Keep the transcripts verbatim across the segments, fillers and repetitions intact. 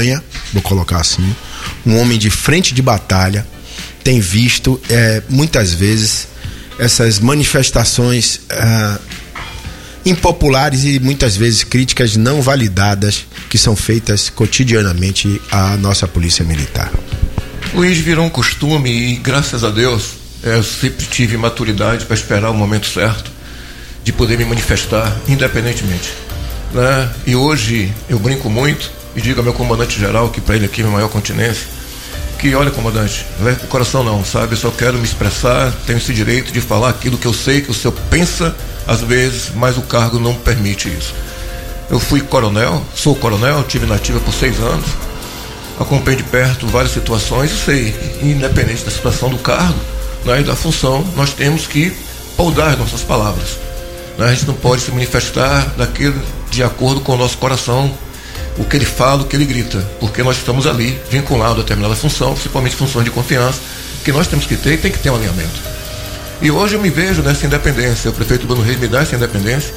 vou colocar assim, um homem de frente de batalha, tem visto é, muitas vezes essas manifestações é, impopulares e muitas vezes críticas não validadas que são feitas cotidianamente à nossa polícia militar. Luiz, virou um costume e graças a Deus eu sempre tive maturidade para esperar o momento certo de poder me manifestar independentemente, né? E hoje eu brinco muito e digo ao meu comandante-geral, que para ele aqui é a minha maior continência, que olha, comandante, leve pro coração não, sabe? Eu só quero me expressar, tenho esse direito de falar aquilo que eu sei, que o senhor pensa às vezes, mas o cargo não permite isso. Eu fui coronel, sou coronel, tive na ativa por seis anos, acompanhei de perto várias situações e sei, independente da situação do cargo, né, e da função, nós temos que poldar as nossas palavras, né? A gente não pode se manifestar daquele, de acordo com o nosso coração, o que ele fala, o que ele grita, porque nós estamos ali vinculados a determinada função, principalmente funções de confiança, que nós temos que ter e tem que ter um alinhamento. E hoje eu me vejo nessa independência, o prefeito Bruno Reis me dá essa independência,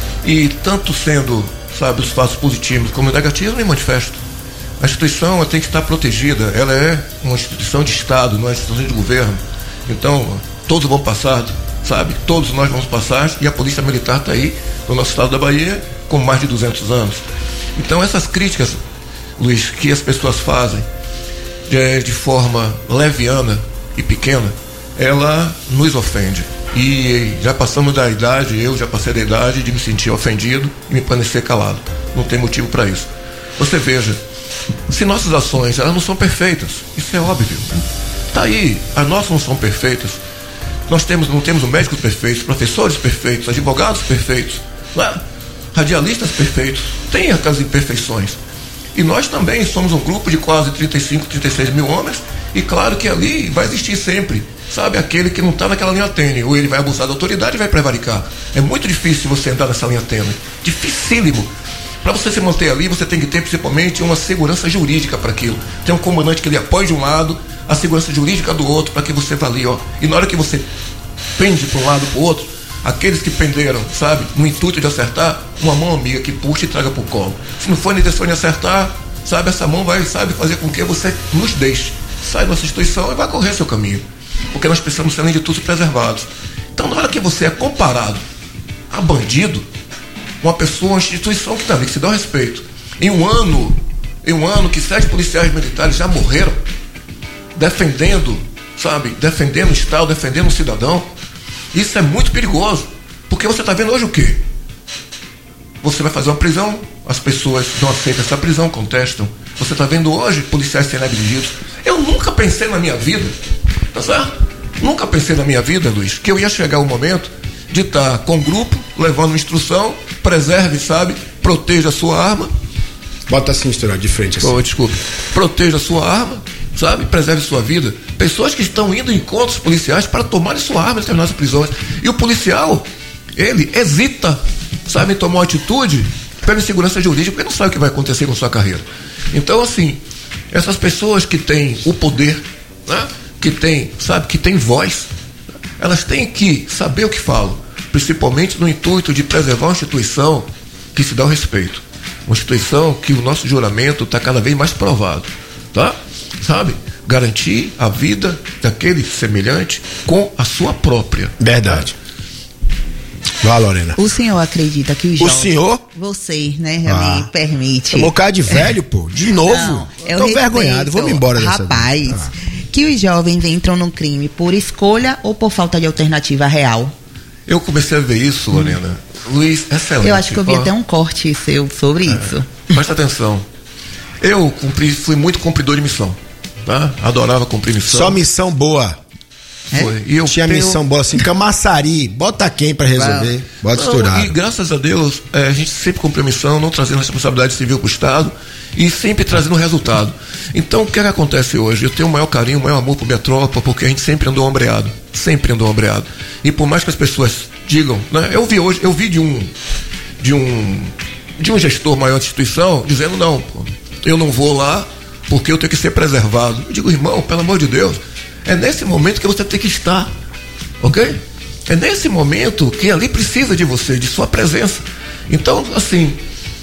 e tanto sendo, sabe, os fatos positivos como negativos, eu me manifesto. A instituição ela tem que estar protegida, ela é uma instituição de Estado, não é uma instituição de governo. Então, todos vão passar, sabe? Todos nós vamos passar, e a Polícia Militar está aí no nosso estado da Bahia com mais de duzentos anos. Então, essas críticas, Luiz, que as pessoas fazem de, de forma leviana e pequena, ela nos ofende. E já passamos da idade, eu já passei da idade de me sentir ofendido e me permanecer calado. Não tem motivo para isso. Você veja, se nossas ações elas não são perfeitas, isso é óbvio. Está aí, as nossas não são perfeitas. Nós temos, não temos médicos perfeitos, professores perfeitos, advogados perfeitos, não é? Radialistas perfeitos. Tem aquelas imperfeições. E nós também somos um grupo de quase trinta e cinco, trinta e seis mil homens, e claro que ali vai existir sempre, sabe, aquele que não está naquela linha tênue, ou ele vai abusar da autoridade e vai prevaricar. É muito difícil você entrar nessa linha tênue. Dificílimo. Para você se manter ali, você tem que ter principalmente uma segurança jurídica para aquilo. Tem um comandante que lhe apoia de um lado, a segurança jurídica do outro, para que você vá ali, ó. E na hora que você pende para um lado para o outro, aqueles que penderam, sabe, no intuito de acertar, uma mão amiga que puxa e traga para o colo. Se não for na intenção de acertar, sabe, essa mão vai, sabe, fazer com que você nos deixe, sai da nossa instituição e vai correr seu caminho. Porque nós precisamos ser, além de tudo, preservados. Então, na hora que você é comparado a bandido, uma pessoa, uma instituição que também que se dá o respeito, em um ano, em um ano que sete policiais militares já morreram, defendendo, sabe, defendendo o Estado, defendendo o cidadão, isso é muito perigoso, porque você está vendo hoje o quê? Você vai fazer uma prisão, as pessoas não aceitam essa prisão, contestam. Você está vendo hoje policiais sendo agredidos. Eu nunca pensei na minha vida, tá certo? Nunca pensei na minha vida, Luiz, que eu ia chegar o momento de estar com o grupo, levando instrução, preserve, sabe, proteja a sua arma. Bota assim, misturado de frente assim. Oh, desculpe. Proteja a sua arma, sabe, preserve sua vida. Pessoas que estão indo em encontros policiais para tomarem sua arma e terminar as prisões. E o policial, ele hesita, sabe, em tomar uma atitude pela insegurança jurídica, porque não sabe o que vai acontecer com sua carreira. Então, assim, essas pessoas que têm o poder, né, que têm, sabe, que têm voz, elas têm que saber o que falam, principalmente no intuito de preservar uma instituição que se dá o respeito. Uma instituição que o nosso juramento está cada vez mais provado, tá? Sabe? Garantir a vida daquele semelhante com a sua própria. Verdade. Vá, Lorena. O senhor acredita que os jovens... O senhor? Você, né, ah. me permite. Tomou cara de velho, pô. De novo. Não, eu tô respeito, vergonhado. Vou me embora dessa Rapaz, vez. Ah. que os jovens entram no crime por escolha ou por falta de alternativa real? Eu comecei a ver isso, Lorena. Hum. Luiz, excelente. Eu acho que eu vi oh. até um corte seu sobre é. isso. Presta atenção. Eu cumpri, fui muito cumpridor de missão, tá? Adorava cumprir missão. Só missão boa. Foi. É? E eu tinha tenho... missão boa assim, Camaçari, bota quem pra resolver, ah. bota estourado. E graças a Deus, é, a gente sempre cumpriu a missão, não trazendo responsabilidade civil pro Estado e sempre trazendo resultado. Então, o que, é que acontece hoje? Eu tenho o maior carinho, o maior amor por minha tropa, porque a gente sempre andou ombreado, sempre andou ombreado. E por mais que as pessoas digam, né? Eu vi hoje, eu vi de um de um de um gestor maior de instituição dizendo, não, pô, eu não vou lá porque eu tenho que ser preservado. Eu digo, irmão, pelo amor de Deus, é nesse momento que você tem que estar, ok? É nesse momento que ali precisa de você, de sua presença. Então, assim,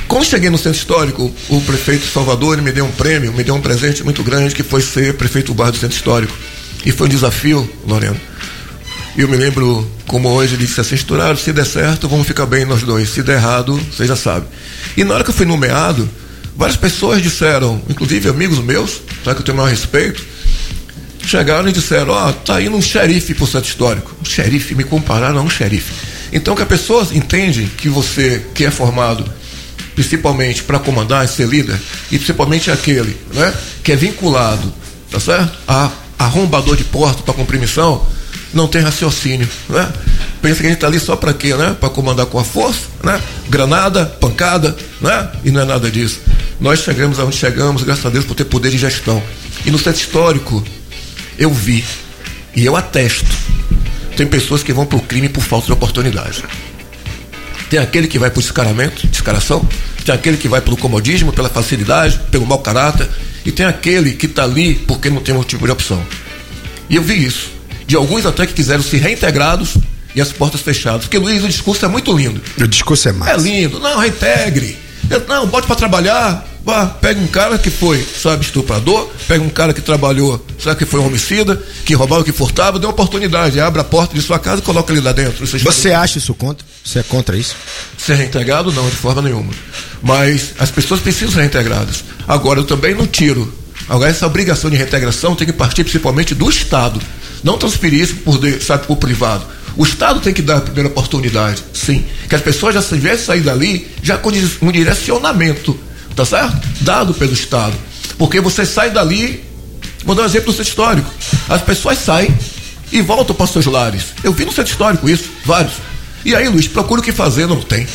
Quando cheguei no centro histórico, o prefeito de Salvador me deu um prêmio, me deu um presente muito grande, que foi ser prefeito do bairro do centro histórico. E foi um desafio, Lorena. E eu me lembro como hoje ele disse assim: Esturaro, se der certo, vamos ficar bem nós dois. Se der errado, você já sabe. E na hora que eu fui nomeado, várias pessoas disseram, inclusive amigos meus, tá, que eu tenho o maior respeito, chegaram e disseram: ó, oh, tá indo um xerife pro centro histórico. Um xerife, me compararam a um xerife. Então que as pessoas entendem que você, que é formado principalmente para comandar e ser líder, e principalmente aquele, né, que é vinculado, tá certo? A arrombador de porta para cumprir missão, não tem raciocínio, né? Pensa que a gente está ali só para quê, né? Para comandar com a força, né? Granada, pancada, né? E não é nada disso. Nós chegamos aonde chegamos, graças a Deus, por ter poder de gestão. E no centro histórico, eu vi, e eu atesto, tem pessoas que vão para o crime por falta de oportunidade. Tem aquele que vai por descaramento, descaração, tem aquele que vai pelo comodismo, pela facilidade, pelo mau caráter, e tem aquele que está ali porque não tem um tipo de opção. E eu vi isso. De alguns até que quiseram ser reintegrados e as portas fechadas. Porque, Luiz, o discurso é muito lindo. O discurso é massa. É lindo. Não, reintegre. Não, bote para trabalhar. Vá, pega um cara que foi, sabe, estuprador, pega um cara que trabalhou, sabe, que foi um homicida, que roubava, que furtava, dê uma oportunidade, abre a porta de sua casa e coloca ele lá dentro. Você, Você acha isso contra? Você é contra isso? Ser reintegrado? Não, de forma nenhuma. Mas as pessoas precisam ser reintegradas. Agora, eu também não tiro. Agora, essa obrigação de reintegração tem que partir principalmente do Estado. Não transferir isso por, sabe, por privado. O Estado tem que dar a primeira oportunidade, sim. Que as pessoas já tivessem sair dali já com um direcionamento, tá certo? Dado pelo Estado. Porque você sai dali, vou dar um exemplo do centro histórico. As pessoas saem e voltam para seus lares. Eu vi no centro histórico isso, vários. E aí, Luiz, procura o que fazer, não tem.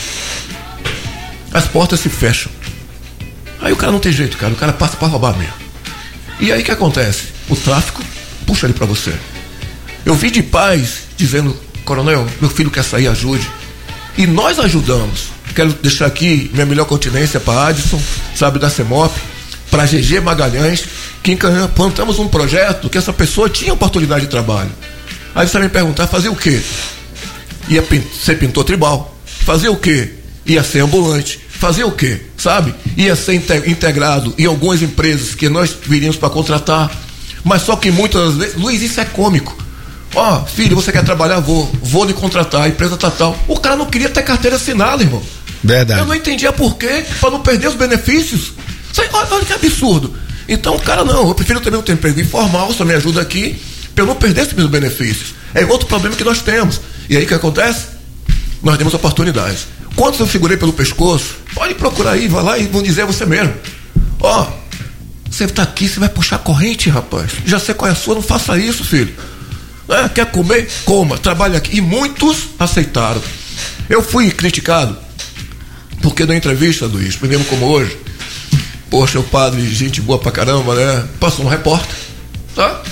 As portas se fecham. Aí o cara não tem jeito, cara. O cara passa para roubar mesmo. E aí o que acontece? O tráfico puxa ele para você. Eu vi de pais dizendo: coronel, meu filho quer sair, ajude. E nós ajudamos. Quero deixar aqui minha melhor continência para Adson, sabe, da CEMOP, para G G Magalhães, que plantamos um projeto que essa pessoa tinha oportunidade de trabalho. Aí você vai me perguntar: fazer o quê? Ia ser pintor tribal. Fazer o quê? Ia ser ambulante. Fazer o quê? Sabe? Ia ser integrado em algumas empresas que nós viríamos para contratar. Mas só que muitas vezes, Luiz, isso é cômico. Ó, oh, filho, você quer trabalhar? Vou, vou lhe contratar, a empresa tá tal. O cara não queria ter carteira assinada, irmão. Verdade. Eu não entendia por quê, para não perder os benefícios. Olha, olha que absurdo. Então, o cara, não, eu prefiro também ter um emprego informal, só me ajuda aqui, para eu não perder esses benefícios. É outro problema que nós temos. E aí o que acontece? Nós temos oportunidades. Quantos eu segurei pelo pescoço? Pode procurar aí, vai lá e vão dizer a você mesmo. Ó, oh, você está aqui, você vai puxar corrente, rapaz. Já sei qual é a sua, não faça isso, filho. É, quer comer? Coma, trabalha aqui. E muitos aceitaram. Eu fui criticado, porque na entrevista, Luiz, me lembro como hoje, poxa, o padre, gente boa pra caramba, né? Passou um repórter, tá?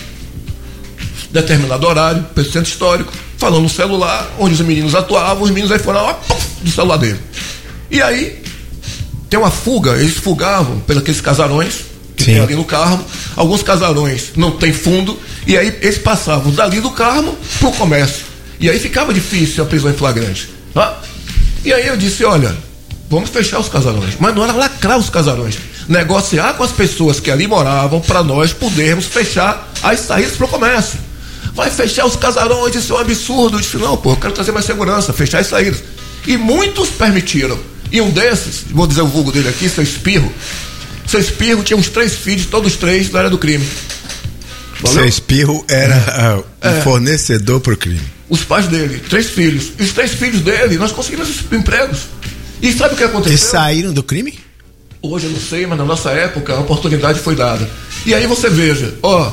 Determinado horário, pelo centro histórico, falando no celular, onde os meninos atuavam, os meninos aí foram lá, pum, do celular dele. E aí, tem uma fuga, eles fugavam pelos aqueles casarões que Sim. tem ali no Carmo. Alguns casarões não tem fundo, e aí eles passavam dali do Carmo pro comércio. E aí ficava difícil a prisão em flagrante. Tá? E aí eu disse: olha, vamos fechar os casarões. Mas não era lacrar os casarões. Negociar com as pessoas que ali moravam para nós podermos fechar as saídas pro comércio. Vai fechar os casarões, isso é um absurdo. Eu disse: não, pô, eu quero trazer mais segurança, fechar as saídas. E muitos permitiram. E um desses, vou dizer o vulgo dele aqui, seu Espirro. Seu Espirro tinha uns três filhos, todos três da área do crime. Valeu? Seu Espirro era uh, um é. fornecedor pro crime. Os pais dele, três filhos. E os três filhos dele, nós conseguimos esses empregos. E sabe o que aconteceu? Eles saíram do crime? Hoje eu não sei, mas na nossa época a oportunidade foi dada. E aí você veja, ó,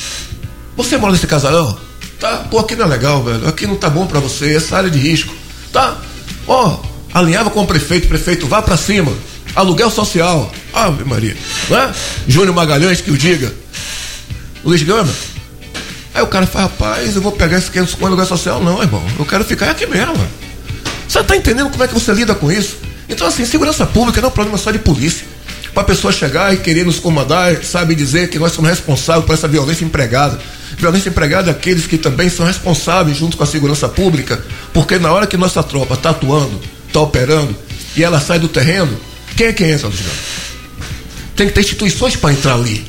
você mora nesse casarão? Tá? Pô, aqui não é legal, velho. Aqui não tá bom pra você, essa área de risco. Tá? Ó, alinhava com o prefeito, prefeito, vá pra cima. Aluguel social. Ave Maria. Né? Júnior Magalhães que o diga. Luiz Gama. Aí o cara fala: rapaz, eu vou pegar esse quinhentos com aluguel social. Não, irmão. Eu quero ficar aqui mesmo. Mano. Você tá entendendo como é que você lida com isso? Então, assim, segurança pública não é um problema só de polícia. Pra pessoa chegar e querer nos comandar, sabe, dizer que nós somos responsáveis por essa violência empregada. Violência empregada é aqueles que também são responsáveis junto com a segurança pública, porque na hora que nossa tropa tá atuando, tá operando, e ela sai do terreno, Quem é que entra, Luciano? Tem que ter instituições para entrar ali.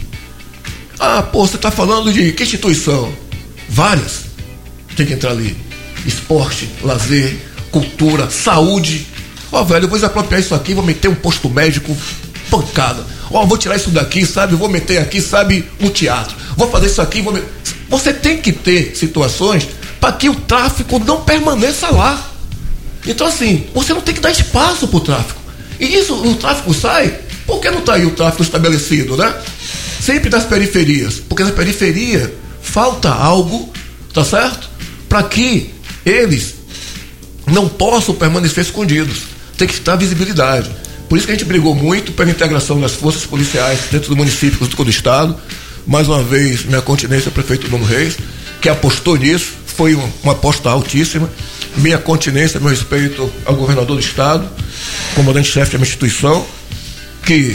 Ah, pô, você está falando de que instituição? Várias. Tem que entrar ali. Esporte, lazer, cultura, saúde. Ó, oh, velho, eu vou desapropriar isso aqui, vou meter um posto médico, pancada. Ó, oh, vou tirar isso daqui, sabe? Vou meter aqui, sabe, um teatro. Vou fazer isso aqui, vou meter... Você tem que ter situações para que o tráfico não permaneça lá. Então, assim, você não tem que dar espaço para o tráfico. E isso, o tráfico sai, por que não está aí o tráfico estabelecido, né? Sempre das periferias, porque na periferia falta algo, tá certo? Para que eles não possam permanecer escondidos. Tem que estar visibilidade. Por isso que a gente brigou muito pela integração das forças policiais dentro do município, junto com o estado. Mais uma vez, minha continência ao prefeito Nuno Reis, que apostou nisso, foi uma, uma aposta altíssima. Minha continência, meu respeito ao governador do estado, comandante-chefe da minha instituição, que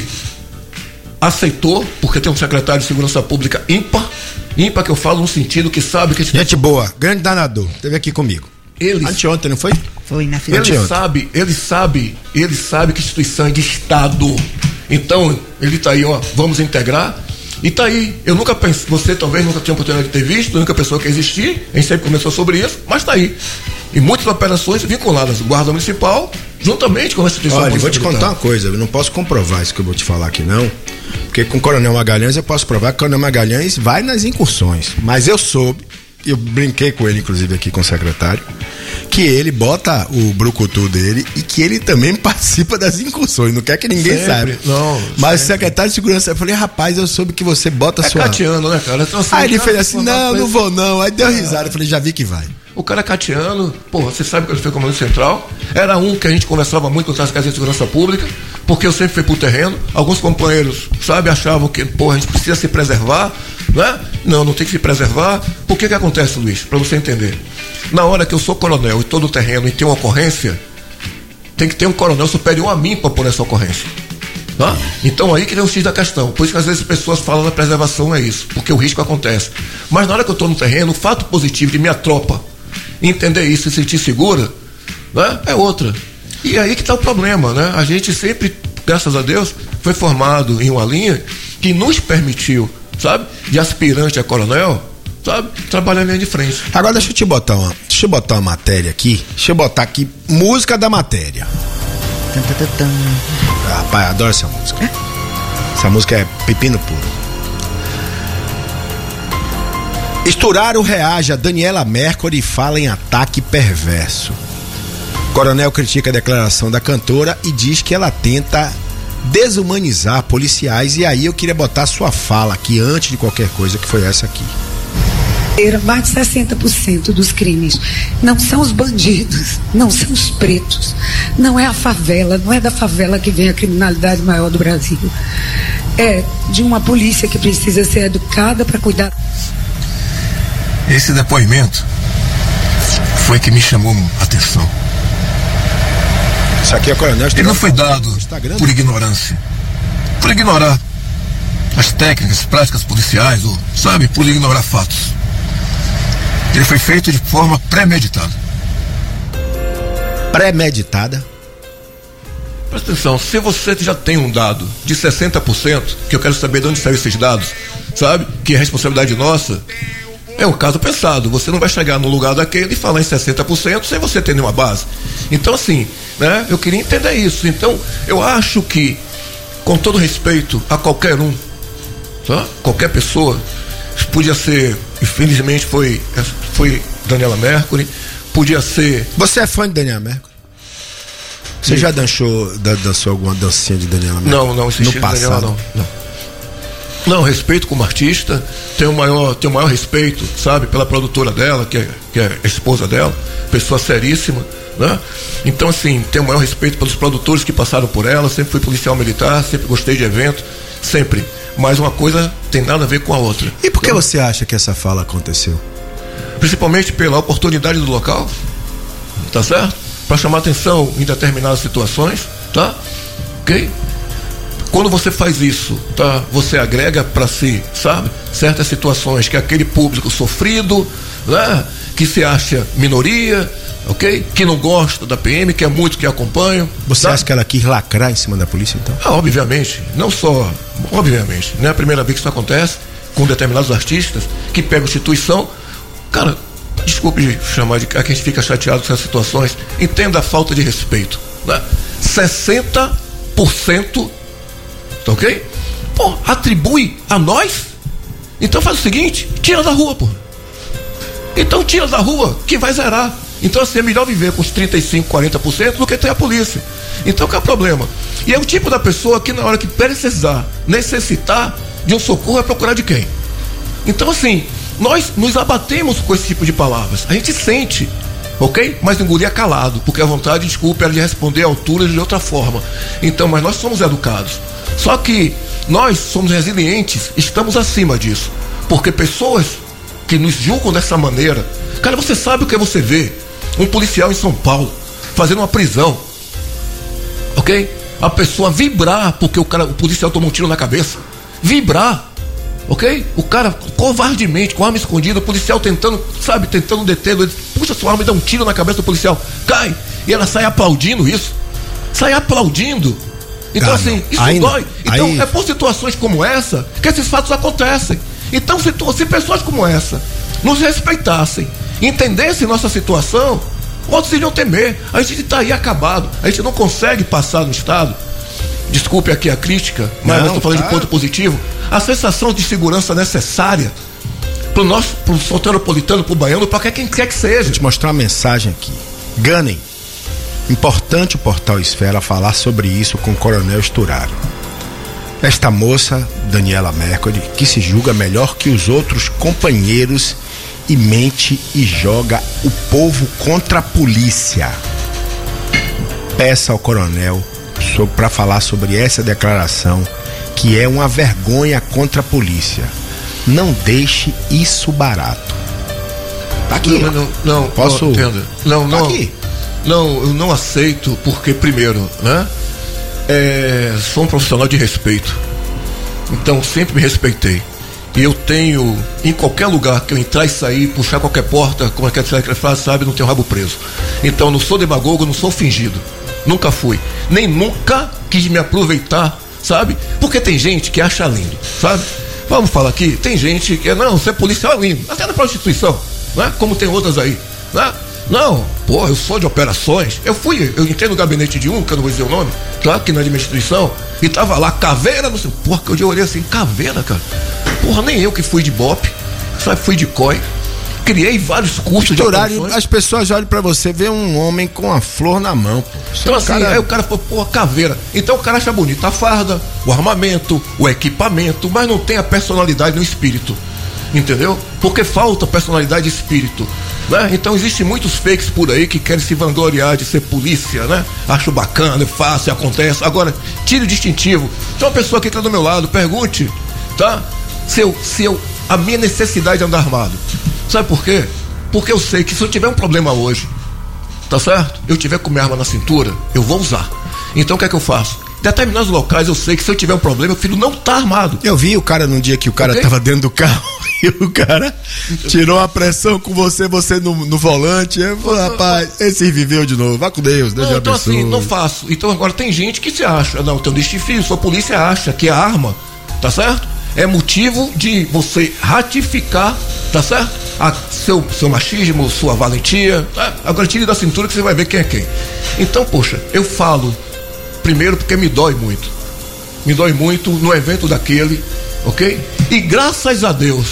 aceitou, porque tem um secretário de segurança pública ímpar, ímpar que eu falo no sentido que sabe que... Gente boa, grande danador, esteve aqui comigo. Eles, anteontem, não foi? Foi na final. Ele sabe, ele sabe, ele sabe que a instituição é de Estado. Então, ele está aí, ó, vamos integrar. E tá aí, eu nunca pensei, você talvez nunca tinha oportunidade de ter visto, nunca pensou que existia, a gente sempre começou sobre isso, mas tá aí. E muitas operações vinculadas ao Guarda Municipal, juntamente com a instituição. Olha, eu vou te contar uma coisa, eu não posso comprovar isso que eu vou te falar aqui não, porque com o Coronel Magalhães eu posso provar que o Coronel Magalhães vai nas incursões, mas eu soube, eu brinquei com ele inclusive aqui com o secretário, que ele bota o brucutu dele e que ele também participa das incursões, não quer que ninguém sempre, saiba. Não, mas o secretário de segurança, eu falei, rapaz, eu soube que você bota a é sua... É catiano, né, cara? Então, assim, aí ele fez assim, não, não vou não, aí deu risada, eu falei, já vi que vai. O cara catiano, pô, você sabe que ele foi comandante central, era um que a gente conversava muito com as casas de segurança pública, porque eu sempre fui pro terreno, alguns companheiros, sabe, achavam que, pô, a gente precisa se preservar, né? Não, não tem que se preservar. Por que que acontece, Luiz? Pra você entender. Na hora que eu sou coronel e tô no terreno e tem uma ocorrência, tem que ter um coronel superior a mim para pôr essa ocorrência. Tá? Então aí que tem o X da questão. Por isso que às vezes as pessoas falam da preservação é isso, porque o risco acontece. Mas na hora que eu tô no terreno, o fato positivo de minha tropa entender isso e se sentir segura, né, é outra. E aí que está o problema, né? A gente sempre, graças a Deus, foi formado em uma linha que nos permitiu, sabe, de aspirante a coronel, sabe, trabalhar na linha de frente. Agora deixa eu te botar uma, deixa eu botar uma matéria aqui, deixa eu botar aqui música da matéria. Tum, tum, tum, tum. Ah, pai, adoro essa música. Essa música é pepino puro. Esturaro reage a Daniela Mercury e fala em ataque perverso. Coronel critica a declaração da cantora e diz que ela tenta desumanizar policiais. E aí eu queria botar sua fala aqui antes de qualquer coisa, que foi essa aqui. Mais de sessenta por cento dos crimes não são os bandidos, não são os pretos, não é a favela, não é da favela que vem a criminalidade maior do Brasil. É de uma polícia que precisa ser educada para cuidar. Esse depoimento foi que me chamou a atenção. Isso aqui é coronel. Ele não foi dado por ignorância, por ignorar as técnicas, práticas policiais, ou, sabe, por ignorar fatos. Ele foi feito de forma premeditada. Premeditada? Presta atenção, se você já tem um dado de sessenta por cento, que eu quero saber de onde saem esses dados, sabe, que é responsabilidade nossa, é um caso pensado. Você não vai chegar no lugar daquele e falar em sessenta por cento sem você ter nenhuma base. Então, assim, né, eu queria entender isso. Então, eu acho que, com todo respeito a qualquer um, tá? Qualquer pessoa, podia ser, infelizmente foi, foi Daniela Mercury, podia ser... Você é fã de Daniela Mercury? Você Sim. já dançou, dançou alguma dancinha de Daniela Mercury? Não, não, no passado. Daniela, não, não. Não, respeito como artista, tenho o maior, tenho maior respeito, sabe, pela produtora dela, que é, que é a esposa dela, pessoa seríssima, né? Então, assim, tenho o maior respeito pelos produtores que passaram por ela, sempre fui policial militar, sempre gostei de evento, sempre. Mas uma coisa tem nada a ver com a outra. E por que então, você acha que essa fala aconteceu? Principalmente pela oportunidade do local, tá certo? Para chamar atenção em determinadas situações, tá? Ok? Quando você faz isso, tá? Você agrega para si, sabe, certas situações que aquele público sofrido, né, que se acha minoria, ok? Que não gosta da P M, que é muito que acompanham. Você tá? acha que ela quis lacrar em cima da polícia, então? Ah, obviamente, não só, obviamente, não é a primeira vez que isso acontece com determinados artistas que pegam instituição. Cara, desculpe chamar de, a quem fica chateado com essas situações, entenda a falta de respeito, né? sessenta por cento, tá ok? Pô, atribui a nós? Então faz o seguinte, tira da rua, pô. Então tira da rua, que vai zerar. Então assim, é melhor viver com os trinta e cinco, quarenta por cento do que ter a polícia. Então qual é o problema? E é o tipo da pessoa que na hora que precisar, necessitar de um socorro, é procurar de quem? Então assim, nós nos abatemos com esse tipo de palavras. A gente sente, ok? Mas engolia calado, porque a vontade, desculpa, era de responder à altura de outra forma. Então, mas nós somos educados. Só que nós somos resilientes, estamos acima disso. Porque pessoas que nos julgam dessa maneira, cara, você sabe o que você vê? Um policial em São Paulo fazendo uma prisão, ok? A pessoa vibrar porque o cara, o policial tomou um tiro na cabeça, vibrar, ok? O cara covardemente, com arma escondida, o policial tentando, sabe, tentando deter, ele puxa sua arma e dá um tiro na cabeça do policial, cai, e ela sai aplaudindo isso, sai aplaudindo. Então ah, assim, isso aí, dói. Então aí... é por situações como essa que esses fatos acontecem. Então se, se pessoas como essa nos respeitassem, entendessem nossa situação, outros iriam temer. A gente está aí acabado, a gente não consegue passar no estado, desculpe aqui a crítica, mas não, eu estou falando tá. de ponto positivo, a sensação de segurança necessária para o nosso, para o soteropolitano, para o baiano, para quem quer que seja. Vou te mostrar uma mensagem aqui. Ganem. Importante o Portal Esfera falar sobre isso com o Coronel Sturaro. Esta moça, Daniela Mercury, que se julga melhor que os outros companheiros e mente e joga o povo contra a polícia. Peça ao coronel para falar sobre essa declaração, que é uma vergonha contra a polícia. Não deixe isso barato. Tá aqui. Não, não, não posso? Não, não, não. Tá aqui. Não, eu não aceito porque, primeiro, né? É, sou um profissional de respeito. Então, sempre me respeitei. E eu tenho, em qualquer lugar que eu entrar e sair, puxar qualquer porta, como aquela frase, sabe, não tenho rabo preso. Então, não sou demagogo, não sou fingido. Nunca fui. Nem nunca quis me aproveitar, sabe? Porque tem gente que acha lindo, sabe? Vamos falar aqui, tem gente que, não, ser policial é lindo. Até na prostituição, né? Como tem outras aí, né? Não, pô, eu sou de operações. Eu fui, eu entrei no gabinete de um, que eu não vou dizer o nome, claro que não é de minha instituição, e tava lá, caveira, não sei, porra, que eu olhei assim, caveira, cara. Porra, nem eu que fui de bope, sabe, fui de C O I, criei vários cursos de horário. As pessoas olham pra você, vê um homem com a flor na mão, pô. Então assim, cara... aí o cara falou, porra, caveira. Então o cara acha bonito a farda, o armamento, o equipamento, mas não tem a personalidade no espírito. Entendeu? Porque falta personalidade e espírito, né? Então existem muitos fakes por aí que querem se vangloriar de ser polícia, né? Acho bacana, é fácil, acontece. Agora, tire o distintivo. Tem uma pessoa que está do meu lado, pergunte, tá? Se eu, se eu, a minha necessidade de andar armado. Sabe por quê? Porque eu sei que se eu tiver um problema hoje, tá certo? Eu tiver com minha arma na cintura, eu vou usar. Então o que é que eu faço? Determinados locais eu sei que se eu tiver um problema, eu prefiro não estar tá armado. Eu vi o cara num dia que o cara okay? tava dentro do carro e o cara tirou a pressão com você, você no, no volante. Eu falei, rapaz, esse viveu de novo, vá com Deus, Deus não, então abençoe. Assim, não faço. Então agora tem gente que se acha, não, tem um desafio, sua polícia acha que a arma, tá certo? É motivo de você ratificar, tá certo? A, seu, seu machismo, sua valentia. Tá? Agora tire da cintura que você vai ver quem é quem. Então, poxa, eu falo primeiro porque me dói muito. Me dói muito no evento daquele, ok? E graças a Deus,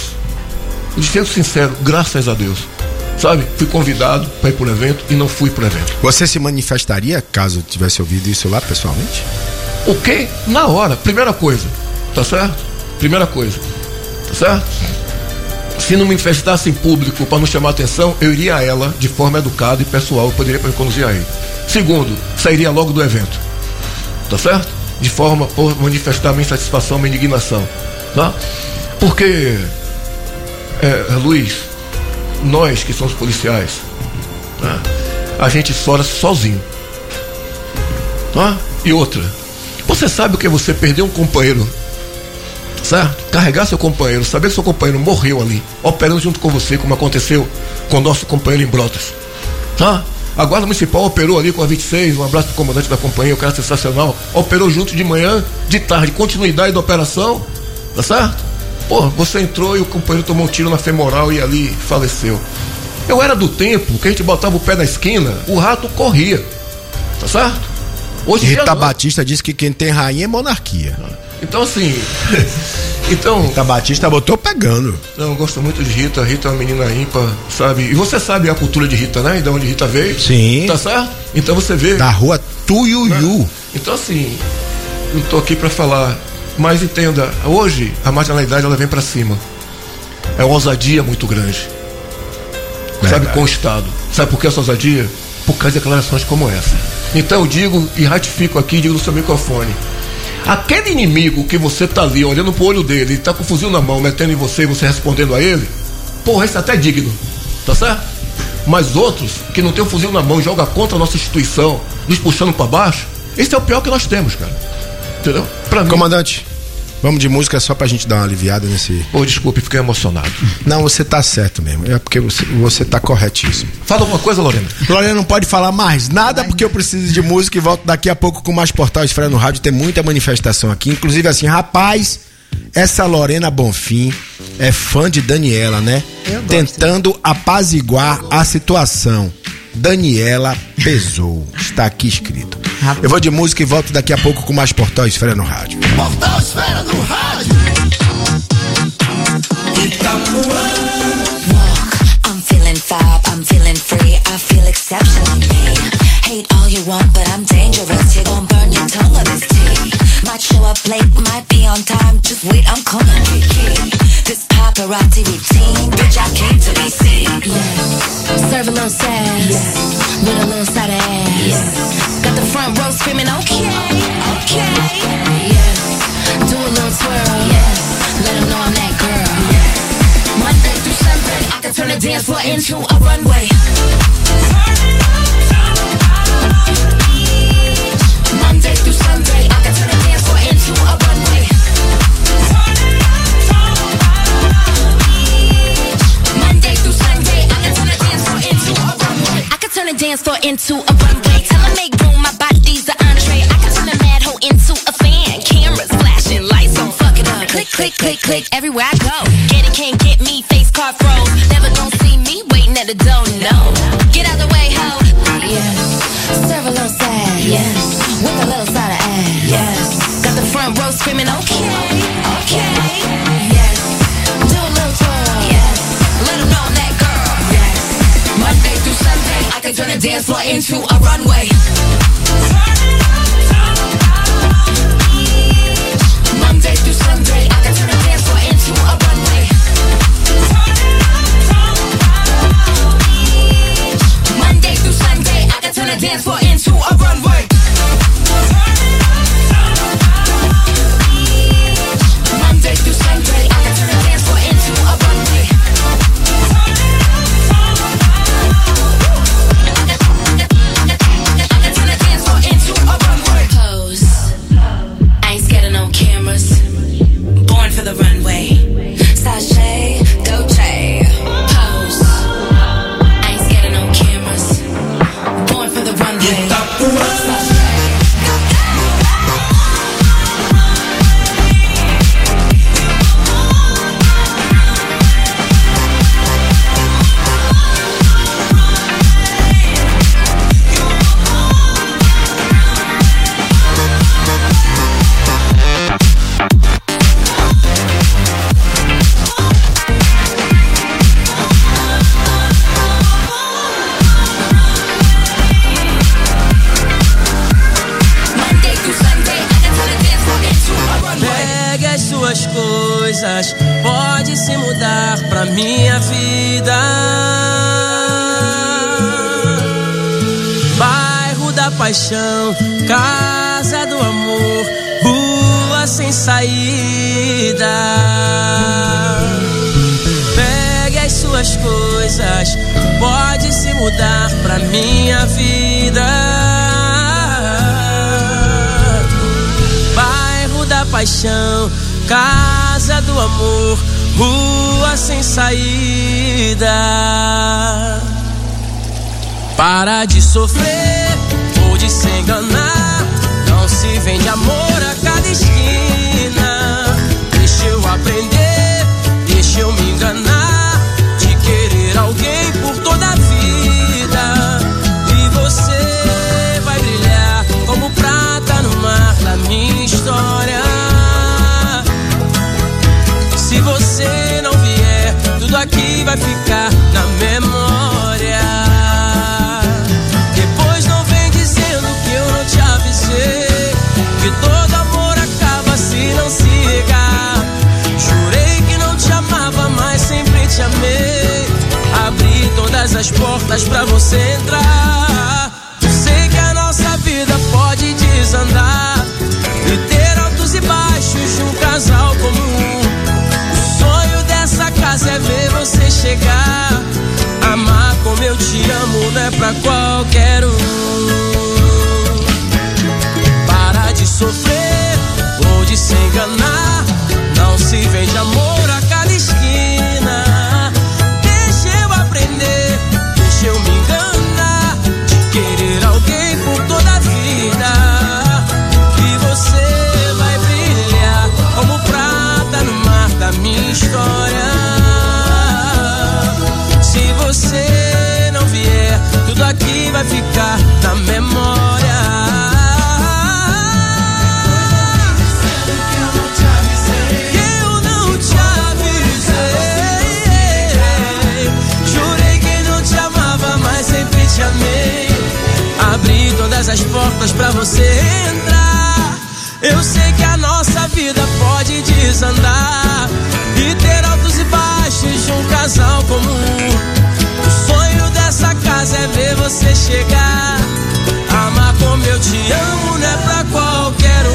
eu sendo sincero, graças a Deus, sabe? Fui convidado para ir pro evento e não fui pro evento. Você se manifestaria caso tivesse ouvido isso lá pessoalmente? O quê? Na hora, primeira coisa, tá certo? Primeira coisa, tá certo? Se não me manifestasse em público para não chamar atenção, eu iria a ela de forma educada e pessoal, eu poderia me conduzir a ele. Segundo, sairia logo do evento. Tá certo? De forma por manifestar minha insatisfação, minha indignação, tá? Porque é, Luiz, nós que somos policiais, tá? A gente chora sozinho, tá? E outra, você sabe o que é você perder um companheiro certo? Carregar seu companheiro, saber que seu companheiro morreu ali, operando junto com você, como aconteceu com o nosso companheiro em Brotas, tá? A Guarda Municipal operou ali com a vinte e seis, um abraço pro comandante da companhia, o cara sensacional, operou junto de manhã, de tarde, continuidade da operação, tá certo? Pô, você entrou e o companheiro tomou um tiro na femoral e ali faleceu. Eu era do tempo que a gente botava o pé na esquina, o rato corria, tá certo? Hoje Rita não. Batista disse que quem tem rainha é monarquia. Então assim, então... Rita Batista botou pegando. Não, eu gosto muito de Rita, Rita é uma menina ímpar, sabe? E você sabe a cultura de Rita, né? E de onde Rita veio. Sim. Tá certo? Então você vê... Da rua Tuiuiu. Né? Então assim, eu tô aqui pra falar, mas entenda, hoje a marginalidade ela vem pra cima. É uma ousadia muito grande. Verdade. Sabe, com o Estado. Sabe por que essa ousadia? Por causa de declarações como essa. Então eu digo e ratifico aqui, digo no seu microfone. Aquele inimigo que você tá ali olhando pro olho dele, ele tá com o fuzil na mão, metendo em você e você respondendo a ele, porra, esse é até digno, tá certo? Mas outros que não tem o fuzil na mão e jogam contra a nossa instituição, nos puxando pra baixo, esse é o pior que nós temos, cara. Entendeu? Pra mim. Comandante, vamos de música só pra gente dar uma aliviada nesse... Pô, desculpe, fiquei emocionado. Não, você tá certo mesmo. É porque você, você tá corretíssimo. Fala alguma coisa, Lorena. Lorena não pode falar mais nada porque eu preciso de música e volto daqui a pouco com mais Portal Esfera no Rádio. Tem muita manifestação aqui. Inclusive assim, rapaz, essa Lorena Bonfim é fã de Daniela, né? Eu gosto. Tentando apaziguar a situação. Daniela pesou. Está aqui escrito. Rapaz. Eu vou de música e volto daqui a pouco com mais Portal Esfera no Rádio. Portal Esfera no Rádio. Walk, I'm feeling fab, I'm feeling free, I feel exceptionally me. Hate all you want, but I'm dangerous. You're gonna burn your tongue on this tea. Might show up late, might be on time. Just wait, I'm calling Kiki. This paparazzi routine, bitch, I came to be seen. Yeah. Serve a little sass, yes. With a little side of ass. Yes. Got the front row screaming, okay, okay. Yes. Do a little twirl, yes. Let them know I'm that girl. Yes. Monday through Sunday, I can turn the dance floor into a runway. Monday through Sunday, I can turn the dance floor into a runway. Monday through Sunday, I can turn the dance floor into a runway. I can turn the dance floor into a runway. Tell them make room, my body's the entree. I can turn a mad hoe into a fan. Cameras flashing, lights on, fuck it up. Click, click, click, click, everywhere I go. Get it, can't get me, face card froze. Never gonna see me waiting at the door, no. Get out the way, ho. Yeah. Serve a little sad, yes. With a little side of ass, yes. Got the front row screaming, okay, okay. Yes. Do a little twirl, yes. Let them know I'm that girl, yes. Monday through Sunday, I can turn the dance floor into a runway. Monday through Sunday, I can turn the dance floor into a runway. Monday through Sunday, I can turn the dance floor into a runway. Monday through Sunday, I can turn the dance floor into a runway. I can turn the dance floor into a runway. Pose. I ain't scared of no cameras. Born for the runway. Sashay, Dolce. Pose. I ain't scared of no cameras. Born for the runway. Sashay. Pegue as suas coisas, pode se mudar pra minha vida. Bairro da paixão, casa do amor, rua sem saída. Pegue as suas coisas, pode se mudar pra minha vida. Bairro da paixão, casa do amor, rua sem saída. Para de sofrer ou de se enganar, não se vende amor a cada esquina. Deixa eu aprender, deixa eu me enganar, de querer alguém por toda a vida. E você vai brilhar como prata no mar da minha história. Se você não vier, tudo aqui vai ficar na memória. Depois não vem dizendo que eu não te avisei, que todo amor acaba se não se regar. Jurei que não te amava, mas sempre te amei. Abri todas as portas pra você entrar. Sei que a nossa vida pode desandar e ter altos e baixos de um casal comum. O sonho dessa casa é ver você chegar. Amar como eu te amo não é pra qualquer um. Para de sofrer ou de se enganar, não se vende amor a cada esquina. Deixa eu aprender, deixa eu me enganar, de querer alguém por toda a vida. E você vai brilhar como prata no mar da minha história. Se você não vier, tudo aqui vai ficar na memória. Eu não te avisei, jurei que não te amava, mas sempre te amei. Abri todas as portas pra você entrar. Eu sei que a nossa vida pode desandar e ter altos e baixos de um casal comum. O sonho dessa casa é ver você chegar. Amar como eu te amo não é pra qualquer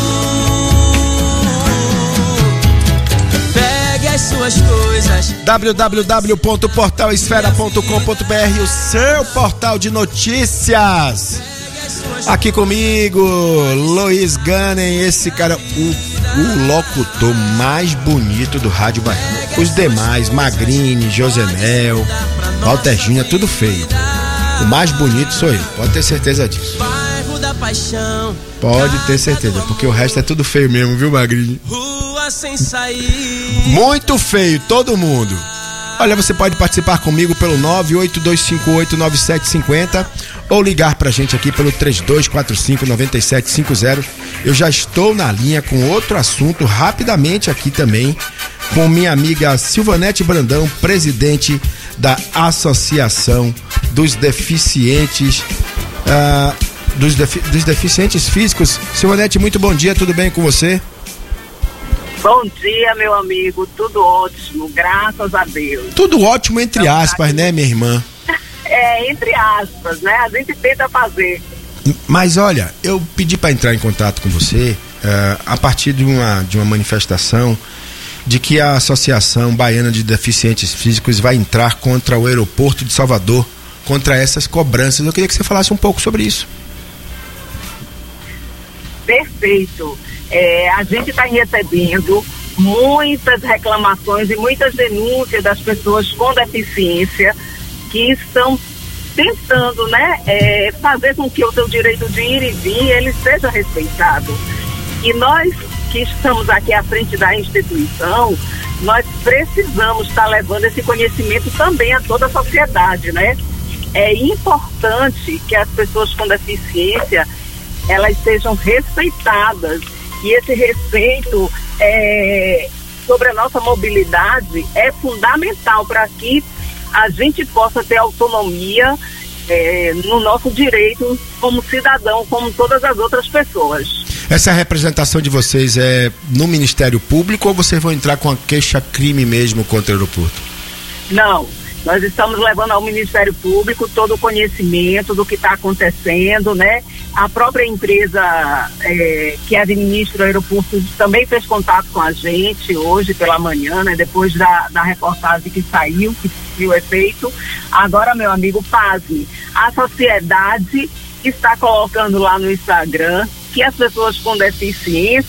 um. Pegue as suas coisas. w w w ponto portal esfera ponto com ponto b r, o seu portal de notícias. Aqui comigo, Luiz Ganem, esse cara, o, o locutor mais bonito do Rádio Baiano. Os demais, Magrini, Josenel, Walter Júnior, tudo feio. O mais bonito sou eu, pode ter certeza disso. Pode ter certeza, porque o resto é tudo feio mesmo, viu, Magrini? Muito feio, todo mundo. Olha, você pode participar comigo pelo nove oito dois cinco oito nove sete cinco zero ou ligar pra gente aqui pelo três dois quatro cinco nove sete cinco zero. Eu já estou na linha com outro assunto rapidamente aqui também, com minha amiga Silvanete Brandão, presidente da Associação dos Deficientes uh, dos, defi- dos Deficientes Físicos. Silvanete, muito bom dia, tudo bem com você? Bom dia, meu amigo, tudo ótimo, graças a Deus. Tudo ótimo entre aspas, né, minha irmã? É, entre aspas, né, a gente tenta fazer. Mas olha, eu pedi para entrar em contato com você uh, a partir de uma, de uma manifestação de que a Associação Baiana de Deficientes Físicos vai entrar contra o aeroporto de Salvador, contra essas cobranças. Eu queria que você falasse um pouco sobre isso. Perfeito. É, a gente está recebendo muitas reclamações e muitas denúncias das pessoas com deficiência que estão tentando, né, é, fazer com que o seu direito de ir e vir ele seja respeitado. E nós que estamos aqui à frente da instituição, nós precisamos estar levando esse conhecimento também a toda a sociedade, né? É importante que as pessoas com deficiência elas sejam respeitadas. E esse respeito é, sobre a nossa mobilidade é fundamental para que a gente possa ter autonomia é, no nosso direito como cidadão, como todas as outras pessoas. Essa representação de vocês é no Ministério Público ou vocês vão entrar com a queixa-crime mesmo contra o aeroporto? Não. Nós estamos levando ao Ministério Público todo o conhecimento do que está acontecendo, né? A própria empresa é, que administra o aeroporto também fez contato com a gente hoje pela manhã, né? Depois da, da reportagem que saiu, que viu efeito. Agora, meu amigo, pasme, a sociedade está colocando lá no Instagram que as pessoas com deficiência,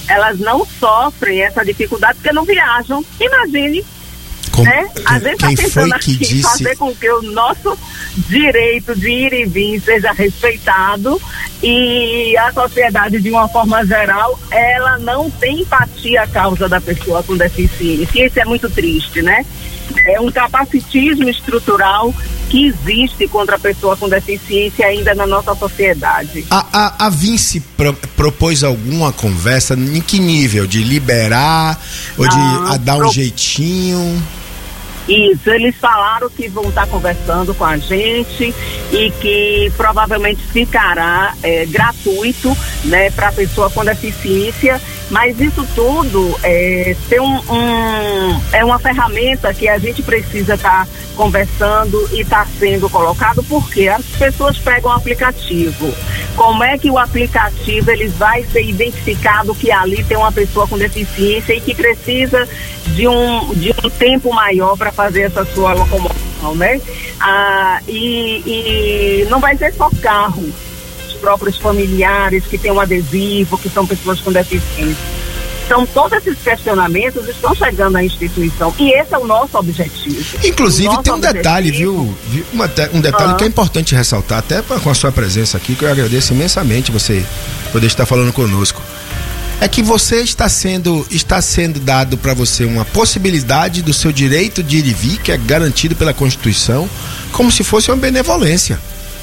elas não sofrem essa dificuldade porque não viajam. Imagine, Com, né? A gente está tentando aqui disse... fazer com que o nosso direito de ir e vir seja respeitado, e a sociedade, de uma forma geral, ela não tem empatia à causa da pessoa com deficiência. Isso é muito triste, né? É um capacitismo estrutural que existe contra a pessoa com deficiência ainda na nossa sociedade. A, a, a Vinci pro, propôs alguma conversa em que nível? De liberar ou de ah, a dar pro... um jeitinho? Isso, eles falaram que vão estar conversando com a gente e que provavelmente ficará é, gratuito, né, para a pessoa com deficiência, mas isso tudo é, tem um, um, é uma ferramenta que a gente precisa estar tá conversando e está sendo colocado, porque as pessoas pegam o aplicativo. Como é que o aplicativo ele vai ser identificado que ali tem uma pessoa com deficiência e que precisa de um, de um tempo maior para fazer essa sua locomoção, né? Ah, e, e não vai ser só carro, os próprios familiares que têm um adesivo, que são pessoas com deficiência. Então, todos esses questionamentos estão chegando à instituição e esse é o nosso objetivo. Inclusive, nosso tem um objetivo... detalhe, viu? Uma, um detalhe ah. que é importante ressaltar, até pra, com a sua presença aqui, que eu agradeço imensamente você poder estar falando conosco. É que você está sendo, está sendo dado para você uma possibilidade do seu direito de ir e vir, que é garantido pela Constituição, como se fosse uma benevolência.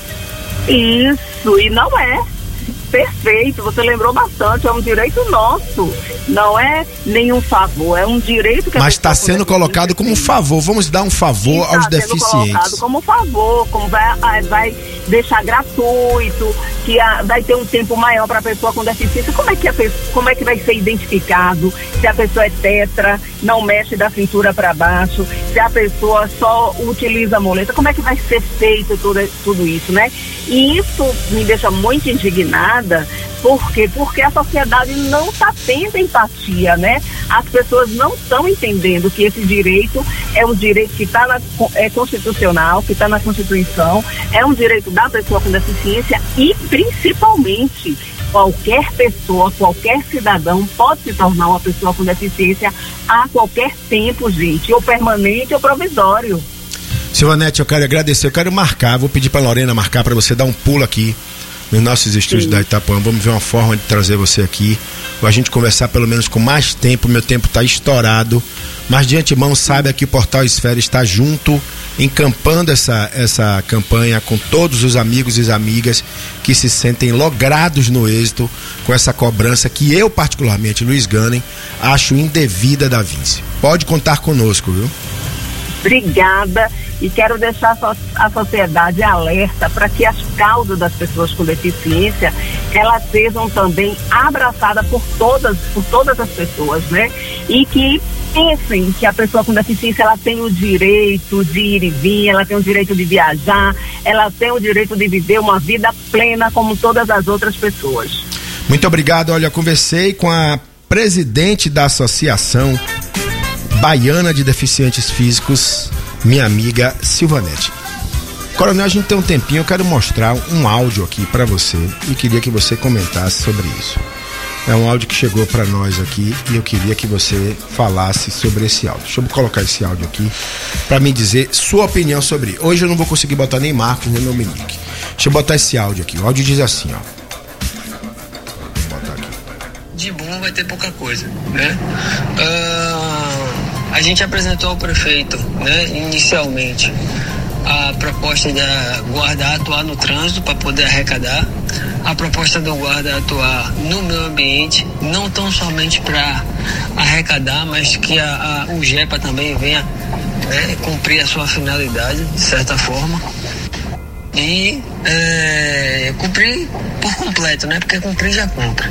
Isso, e não é. Perfeito, você lembrou bastante, é um direito nosso, não é nenhum favor, é um direito que a Mas está sendo colocado como um favor, vamos dar um favor aos deficientes. Está sendo colocado como favor, como vai, vai deixar gratuito, que a, vai ter um tempo maior para a pessoa com deficiência. Como é, que a pessoa, como é que vai ser identificado se a pessoa é tetra, não mexe da cintura para baixo, se a pessoa só utiliza a muleta, como é que vai ser feito tudo, tudo isso, né? E isso me deixa muito indignada. Por quê? Porque a sociedade não está tendo empatia, né? As pessoas não estão entendendo que esse direito é um direito que está é constitucional, que está na Constituição, é um direito da pessoa com deficiência e, principalmente, qualquer pessoa, qualquer cidadão pode se tornar uma pessoa com deficiência a qualquer tempo, gente, ou permanente ou provisório. Silvanete, eu quero agradecer, eu quero marcar, vou pedir para a Lorena marcar para você dar um pulo aqui nos nossos estúdios Sim. da Itapuã. Vamos ver uma forma de trazer você aqui, ou a gente conversar pelo menos com mais tempo. Meu tempo está estourado, mas de antemão saiba que o Portal Esfera está junto, encampando essa, essa campanha com todos os amigos e amigas que se sentem logrados no êxito com essa cobrança que eu, particularmente, Luiz Gunning, acho indevida da Vinci. Pode contar conosco, viu? Obrigada. E quero deixar a sociedade alerta para que as causas das pessoas com deficiência, elas sejam também abraçadas por todas, por todas as pessoas, né? E que pensem que a pessoa com deficiência, ela tem o direito de ir e vir, ela tem o direito de viajar, ela tem o direito de viver uma vida plena como todas as outras pessoas. Muito obrigado. Olha, eu conversei com a presidente da Associação Baiana de Deficientes Físicos, minha amiga Silvanete. Coronel, a gente tem um tempinho, eu quero mostrar um áudio aqui para você e queria que você comentasse sobre isso. É um áudio que chegou para nós aqui e eu queria que você falasse sobre esse áudio. Deixa eu colocar esse áudio aqui para me dizer sua opinião sobre ele. Hoje eu não vou conseguir botar nem Marcos nem Dominique. Deixa eu botar esse áudio aqui. O áudio diz assim, ó. Vou botar aqui. De bom vai ter pouca coisa, né? Uh... A gente apresentou ao prefeito, né, inicialmente, a proposta da guarda atuar no trânsito para poder arrecadar, a proposta do guarda atuar no meio ambiente, não tão somente para arrecadar, mas que a, a, o GEPA também venha, né, cumprir a sua finalidade, de certa forma, e é, cumprir por completo, né, porque cumprir já cumpre.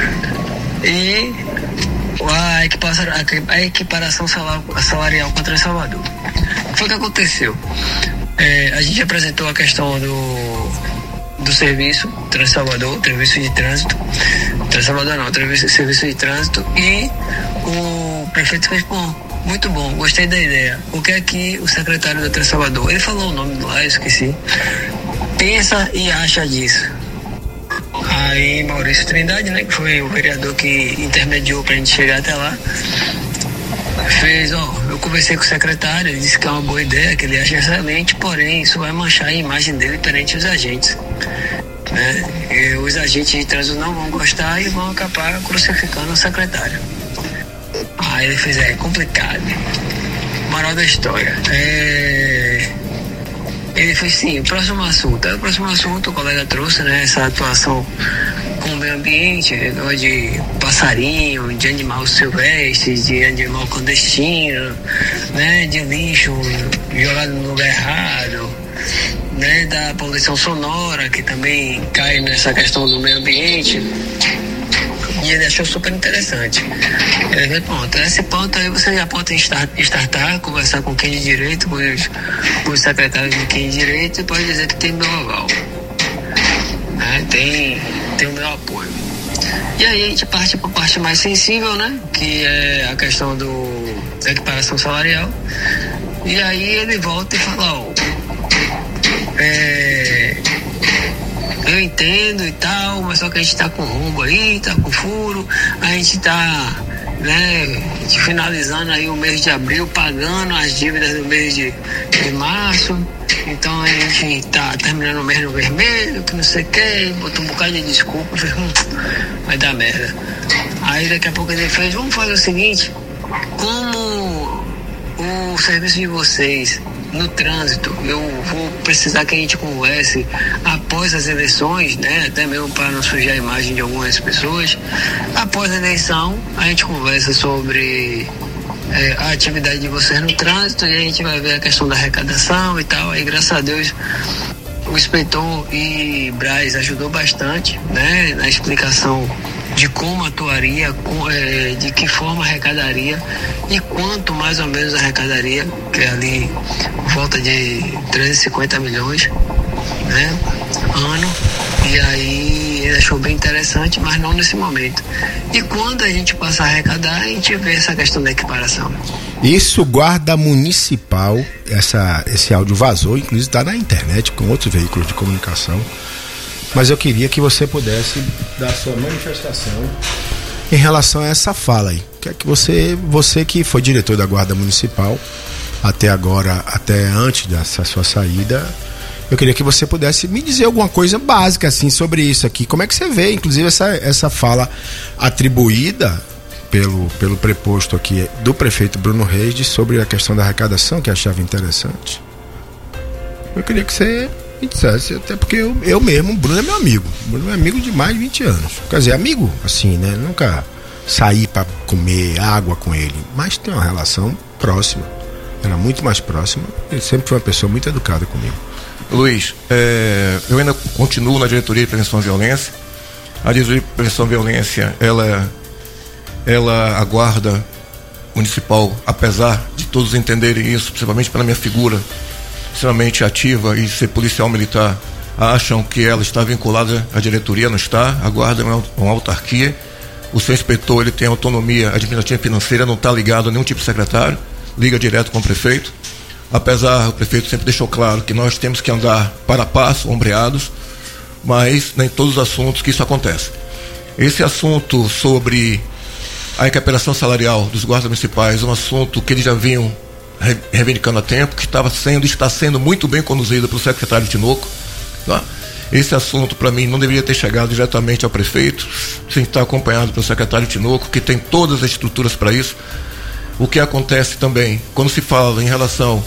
E a equiparação, a equiparação salarial contra o Salvador. O que foi que aconteceu? É, a gente apresentou a questão do, do serviço Trans-Salvador, serviço de trânsito, Trans-Salvador não, serviço, serviço de trânsito, e o prefeito fez, bom, muito bom, gostei da ideia. O que é que o secretário da Trans-Salvador, ele falou o nome lá, eu esqueci, pensa e acha disso. Aí Maurício Trindade, né, que foi o vereador que intermediou pra gente chegar até lá, fez, ó, eu conversei com o secretário, ele disse que é uma boa ideia, que ele acha excelente, porém isso vai manchar a imagem dele perante os agentes, né? E os agentes de trânsito não vão gostar e vão acabar crucificando o secretário. Aí ele fez, é complicado. Moral da história. É... Ele fez sim, o próximo assunto. Aí o próximo assunto o colega trouxe, né? Essa atuação com o meio ambiente, de passarinho, de animal silvestre, de animal clandestino, né? De lixo jogado no lugar errado, né? Da poluição sonora, que também cai nessa questão do meio ambiente. E ele achou super interessante. Ele falou, pronto, esse ponto aí você já pode startar, conversar com quem de direito, com os, com os secretários de quem de direito, e pode dizer que tem meu aval. Né? Tem, tem o meu apoio. E aí a gente parte para a parte mais sensível, né? Que é a questão do, da equiparação salarial. E aí ele volta e fala, ó, é... eu entendo e tal, mas só que a gente tá com rombo aí, tá com furo, a gente tá, né, finalizando aí o mês de abril, pagando as dívidas do mês de, de março, então a gente tá terminando o mês no vermelho, que não sei o que, botou um bocado de desculpa, eu falei, hum, vai dar merda. Aí daqui a pouco ele fez, vamos fazer o seguinte, como o serviço de vocês no trânsito, eu vou precisar que a gente converse após as eleições, né? Até mesmo para não sujar a imagem de algumas pessoas. Após a eleição, a gente conversa sobre é, a atividade de vocês no trânsito e a gente vai ver a questão da arrecadação e tal. Aí, graças a Deus, o inspetor e Braz ajudou bastante, né? Na explicação de como atuaria, é, de que forma arrecadaria e quanto mais ou menos arrecadaria, que é ali volta de trezentos e cinquenta milhões, né, ano. E aí ele achou bem interessante, mas não nesse momento. E quando a gente passa a arrecadar, a gente vê essa questão da equiparação. Isso, guarda municipal, essa, esse áudio vazou, inclusive está na internet com outros veículos de comunicação. Mas eu queria que você pudesse dar sua manifestação em relação a essa fala aí. Que é que você, você que foi diretor da Guarda Municipal até agora, até antes dessa sua saída, eu queria que você pudesse me dizer alguma coisa básica assim sobre isso aqui. Como é que você vê, inclusive, essa, essa fala atribuída pelo, pelo preposto aqui do prefeito Bruno Reis de sobre a questão da arrecadação, que eu achava interessante. Eu queria que você me dissesse, até porque eu, eu mesmo, o Bruno é meu amigo. O Bruno é amigo de mais de vinte anos. Quer dizer, amigo, assim, né? Nunca saí para comer água com ele, mas tem uma relação próxima. Era muito mais próxima. Ele sempre foi uma pessoa muito educada comigo. Luiz, é, eu ainda continuo na diretoria de prevenção à violência. A diretoria de prevenção à violência, ela, ela, a guarda municipal, apesar de todos entenderem isso, principalmente pela minha figura extremamente ativa e ser policial militar, acham que ela está vinculada à diretoria, não está. A guarda é uma, uma autarquia. O seu inspetor, ele tem autonomia administrativa e financeira, não está ligado a nenhum tipo de secretário, liga direto com o prefeito. Apesar, o prefeito sempre deixou claro que nós temos que andar para passo, ombreados, mas nem todos os assuntos que isso acontece. Esse assunto sobre a equiparação salarial dos guardas municipais é um assunto que eles já vinham reivindicando há tempo, que estava sendo, está sendo muito bem conduzido pelo secretário Tinoco, tá? Esse assunto, para mim, não deveria ter chegado diretamente ao prefeito, sem estar acompanhado pelo secretário Tinoco, que tem todas as estruturas para isso. O que acontece também, quando se fala em relação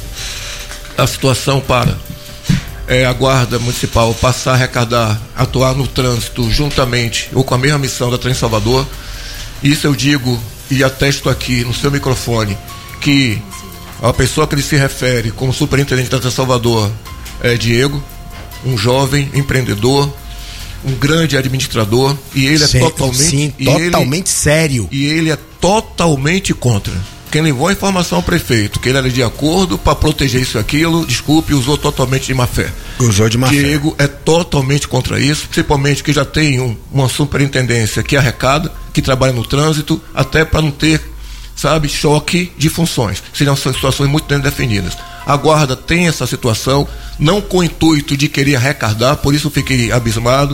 à situação para é, a guarda municipal passar a arrecadar, atuar no trânsito juntamente ou com a mesma missão da Trans Salvador, isso eu digo e atesto aqui no seu microfone, que a pessoa que ele se refere como superintendente da Trans Salvador é Diego, um jovem empreendedor, um grande administrador, e ele é sim, totalmente sim, totalmente ele, sério. E ele é totalmente contra. Quem levou a informação ao prefeito que ele era de acordo para proteger isso e aquilo, desculpe, usou totalmente de má fé. Usou de má fé. Diego é totalmente contra isso, principalmente que já tem um, uma superintendência que arrecada, que trabalha no trânsito, até para não ter, sabe, choque de funções. Seriam situações muito bem definidas. A guarda tem essa situação, não com o intuito de querer arrecadar, por isso eu fiquei abismado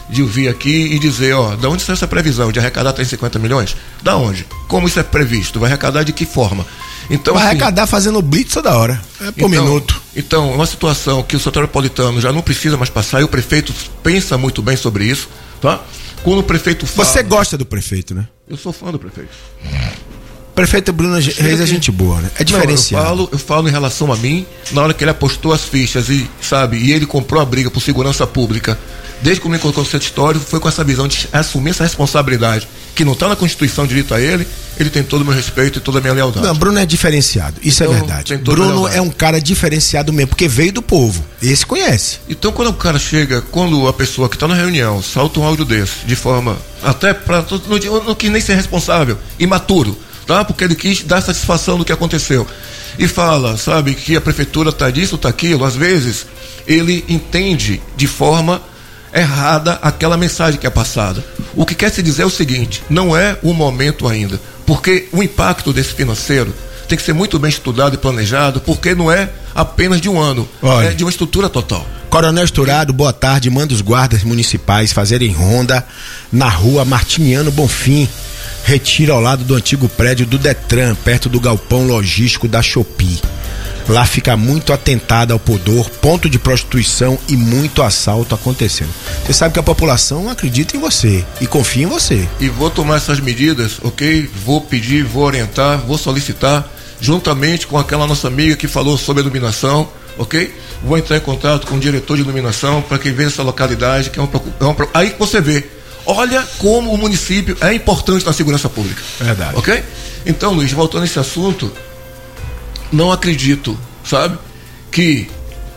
de vir aqui e dizer, ó, da onde saiu essa previsão de arrecadar trezentos e cinquenta milhões? Da onde? Como isso é previsto? Vai arrecadar de que forma? Então, vai assim, arrecadar fazendo blitz toda hora, é por então, minuto. Então, uma situação que o setor metropolitano já não precisa mais passar, e o prefeito pensa muito bem sobre isso, tá? Quando o prefeito fala... Você gosta do prefeito, né? Eu sou fã do prefeito. Prefeito Bruno Reis é gente boa, né? É diferenciado. Não, eu falo, eu falo em relação a mim, na hora que ele apostou as fichas e, sabe, e ele comprou a briga por segurança pública, desde que me colocou no centro histórico, foi com essa visão de assumir essa responsabilidade, que não está na Constituição direito a ele, ele tem todo o meu respeito e toda a minha lealdade. Não, Bruno é diferenciado, isso então, é verdade. Bruno é um cara diferenciado mesmo, porque veio do povo, esse conhece. Então quando o cara chega, quando a pessoa que está na reunião solta um áudio desse, de forma, até para, não, não quis nem ser responsável, imaturo, tá? Porque ele quis dar satisfação do que aconteceu. E fala, sabe, que a prefeitura está disso, está aquilo, às vezes ele entende de forma errada aquela mensagem que é passada. O que quer se dizer é o seguinte: não é o momento ainda, porque o impacto desse financeiro tem que ser muito bem estudado e planejado, porque não é apenas de um ano, Olha, é de uma estrutura total. Coronel Estourado, boa tarde. Manda os guardas municipais fazerem ronda na rua Martiniano Bonfim, retiro ao lado do antigo prédio do Detran, perto do galpão logístico da Shopee. Lá fica muito atentado ao pudor, ponto de prostituição e muito assalto acontecendo. Você sabe que a população acredita em você e confia em você. E vou tomar essas medidas, ok? Vou pedir, vou orientar, vou solicitar, juntamente com aquela nossa amiga que falou sobre a iluminação, ok? Vou entrar em contato com o diretor de iluminação para que veja essa localidade, que é uma, é uma, aí que você vê. Olha como o município é importante na segurança pública. Verdade. Ok? Então, Luiz, voltando a esse assunto, não acredito, sabe, que,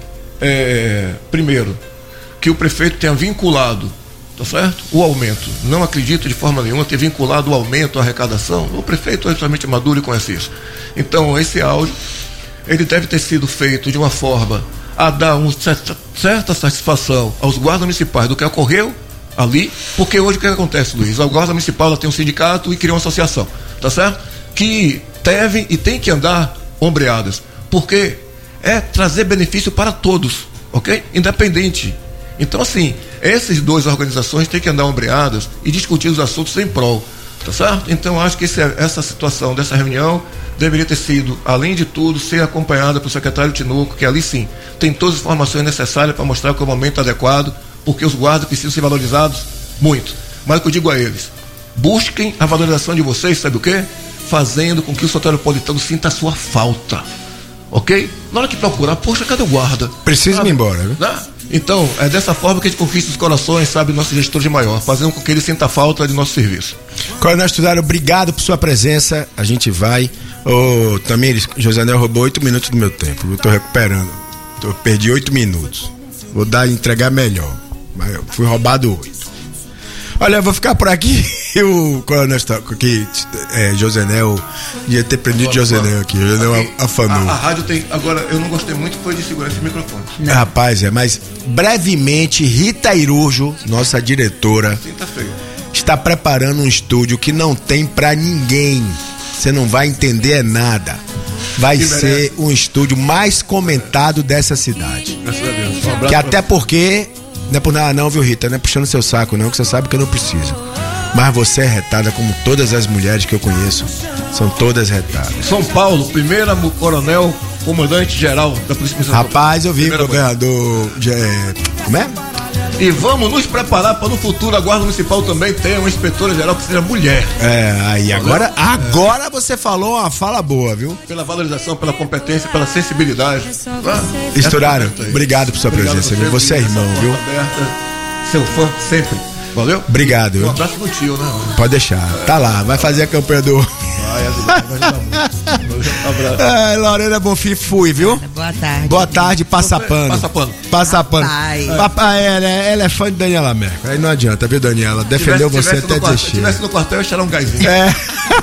é, primeiro, que o prefeito tenha vinculado, tá certo? O aumento. Não acredito de forma nenhuma ter vinculado o aumento à arrecadação. O prefeito é totalmente maduro e conhece isso. Então, esse áudio, ele deve ter sido feito de uma forma a dar uma certa, certa satisfação aos guardas municipais do que ocorreu ali, porque hoje o que acontece, Luiz? A guarda municipal ela tem um sindicato e criou uma associação, tá certo? Que deve e tem que andar ombreadas, porque é trazer benefício para todos, ok? Independente. Então, assim, essas duas organizações têm que andar ombreadas e discutir os assuntos em prol, tá certo? Então, acho que esse, essa situação dessa reunião deveria ter sido, além de tudo, ser acompanhada pelo secretário Tinoco, que ali sim tem todas as informações necessárias para mostrar que é o momento adequado, porque os guardas precisam ser valorizados muito. Mas o que eu digo a eles: busquem a valorização de vocês, sabe o quê? Fazendo com que o setor metropolitano sinta a sua falta, ok? Na hora que procurar, poxa, cadê o guarda? Precisa ir embora, né? Né? Então, é dessa forma que a gente conquista os corações, sabe, nossos gestores de maior, fazendo com que ele sinta a falta de nosso serviço. Coronel Estourado, obrigado por sua presença. A gente vai. Oh, também, José Nel roubou oito minutos do meu tempo. Eu tô recuperando. Eu perdi oito minutos. Vou dar entregar melhor. Mas eu fui roubado oito. Olha, eu vou ficar por aqui. O Coronel aqui, é, Josenel, ia ter prendido o Josenel aqui. Josenel afanou. A, a rádio tem. Agora, eu não gostei muito, foi de segurar esse microfone. Não. Rapaz, é, mas brevemente, Rita Irujo, nossa diretora, Sim, tá feio. está preparando um estúdio que não tem pra ninguém. Você não vai entender nada. Vai que ser merece. Um estúdio mais comentado dessa cidade. Graças a Deus. Um abraço que até porque. Não é por nada não, viu, Rita? Não é puxando seu saco não, que você sabe que eu não preciso. Mas você é retada como todas as mulheres que eu conheço. São todas retadas. São Paulo, primeira coronel, comandante geral da Polícia Militar. Rapaz, eu vi o governador... É, como é? E vamos nos preparar para no futuro a Guarda Municipal também ter uma inspetora geral que seja mulher. É, aí agora, é. agora você falou uma fala boa, viu? Pela valorização, pela competência, pela sensibilidade. Ah, Estourado, obrigado por sua obrigado presença, viu? Você é irmão, viu? Aberta, seu fã sempre. Valeu? Obrigado. Um abraço pro tio, né? Pode deixar. Tá lá, vai fazer a campanha do... Vai, vai ajudar muito. Um abraço. É, Lorena Bonfim, fui, viu? Boa tarde. Boa tarde, passa pano. Passa pano. Passa pano. Papai, ela, ela é fã de Daniela Merkel. Aí não adianta, viu, Daniela? Defendeu tivesse, você tivesse até desistir. Se tivesse no quartel, eu ia tirar um gásinho. É.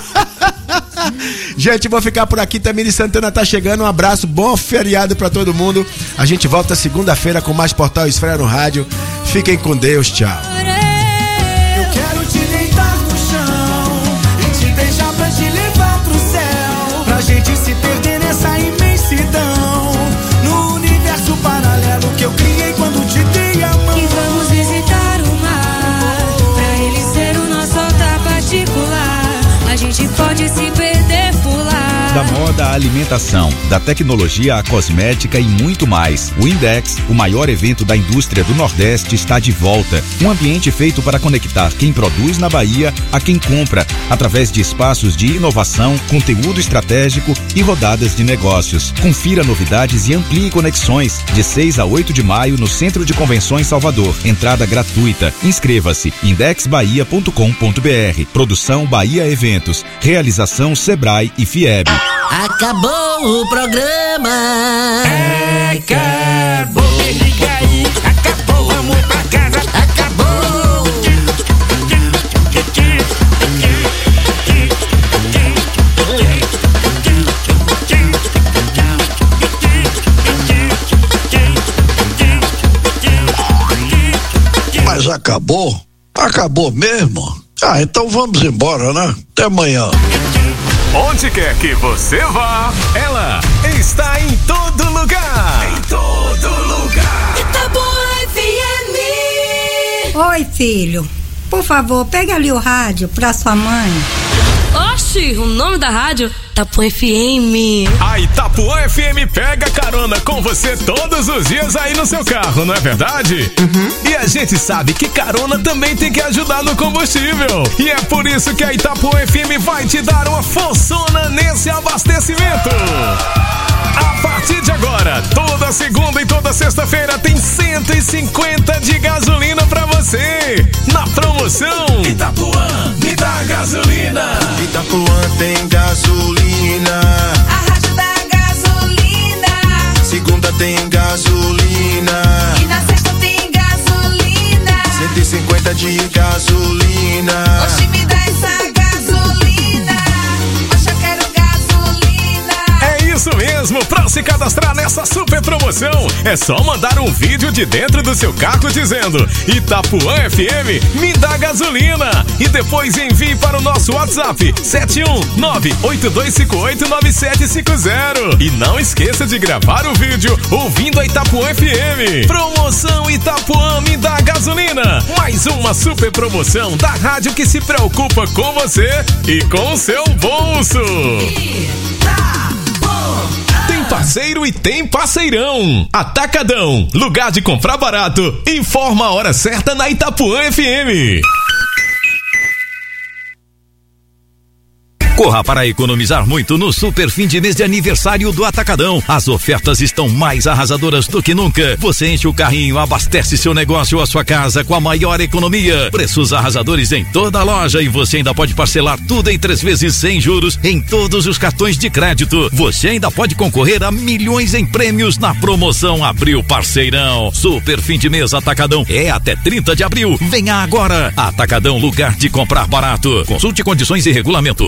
Gente, vou ficar por aqui. Tamiri Santana tá chegando. Um abraço, bom feriado pra todo mundo. A gente volta segunda-feira com mais Portal Esfera no rádio. Fiquem com Deus, tchau. Eu quero te deitar no chão e te beijar pra te levar pro céu, pra gente se perder nessa imensidão, no universo paralelo que eu criei quando te dei a mão. E vamos visitar o mar Da moda à alimentação, da tecnologia à cosmética e muito mais. O Index, o maior evento da indústria do Nordeste, está de volta. Um ambiente feito para conectar quem produz na Bahia a quem compra, através de espaços de inovação, conteúdo estratégico e rodadas de negócios. Confira novidades e amplie conexões. De seis a oito de maio no Centro de Convenções Salvador. Entrada gratuita. Inscreva-se. index bahia ponto com ponto br. Produção Bahia Eventos. Realização Sebrae e Fieb. Acabou o programa. Acabou. Liga aí. Acabou. Vamos pra casa. Acabou. Mas acabou? Acabou mesmo? Ah, então vamos embora, né? Até amanhã. Onde quer que você vá, ela está em todo lugar. Em todo lugar. Itapuã F M. Oi, filho. Por favor, pega ali o rádio pra sua mãe. Oxi, o nome da rádio? Itapuã F M. A Itapuã F M pega carona com você todos os dias aí no seu carro, não é verdade? Uhum. E a gente sabe que carona também tem que ajudar no combustível. E é por isso que a Itapuã F M vai te dar uma forçona nesse abastecimento. A partir de agora, toda segunda e toda sexta-feira tem cento e cinquenta de gasolina pra você. Na promoção Itapuã, me dá gasolina. Itapuã tem gasolina. A rádio da gasolina. Segunda tem gasolina. E na sexta tem gasolina. cento e cinquenta de gasolina. Oxi, me dá essa gasolina. Oxe, eu quero gasolina. É isso mesmo, pra se cadastrar nessa super promoção, é só mandar um vídeo de dentro do seu carro dizendo Itapuã F M, me dá gasolina. E depois envie para o nosso WhatsApp sete um nove oito dois cinco oito nove sete cinco zero. E não esqueça de gravar o vídeo ouvindo a Itapuã F M. Promoção Itapuã, me dá gasolina. Mais uma super promoção da rádio que se preocupa com você e com o seu bolso. Tem parceiro e tem parceirão. Atacadão, lugar de comprar barato. Informa a hora certa na Itapuã F M. Corra para economizar muito no super fim de mês de aniversário do Atacadão. As ofertas estão mais arrasadoras do que nunca. Você enche o carrinho, abastece seu negócio ou a sua casa com a maior economia. Preços arrasadores em toda a loja e você ainda pode parcelar tudo em três vezes sem juros em todos os cartões de crédito. Você ainda pode concorrer a milhões em prêmios na promoção Abril Parceirão. Super fim de mês Atacadão é até trinta de abril. Venha agora. Atacadão, lugar de comprar barato. Consulte condições e regulamento.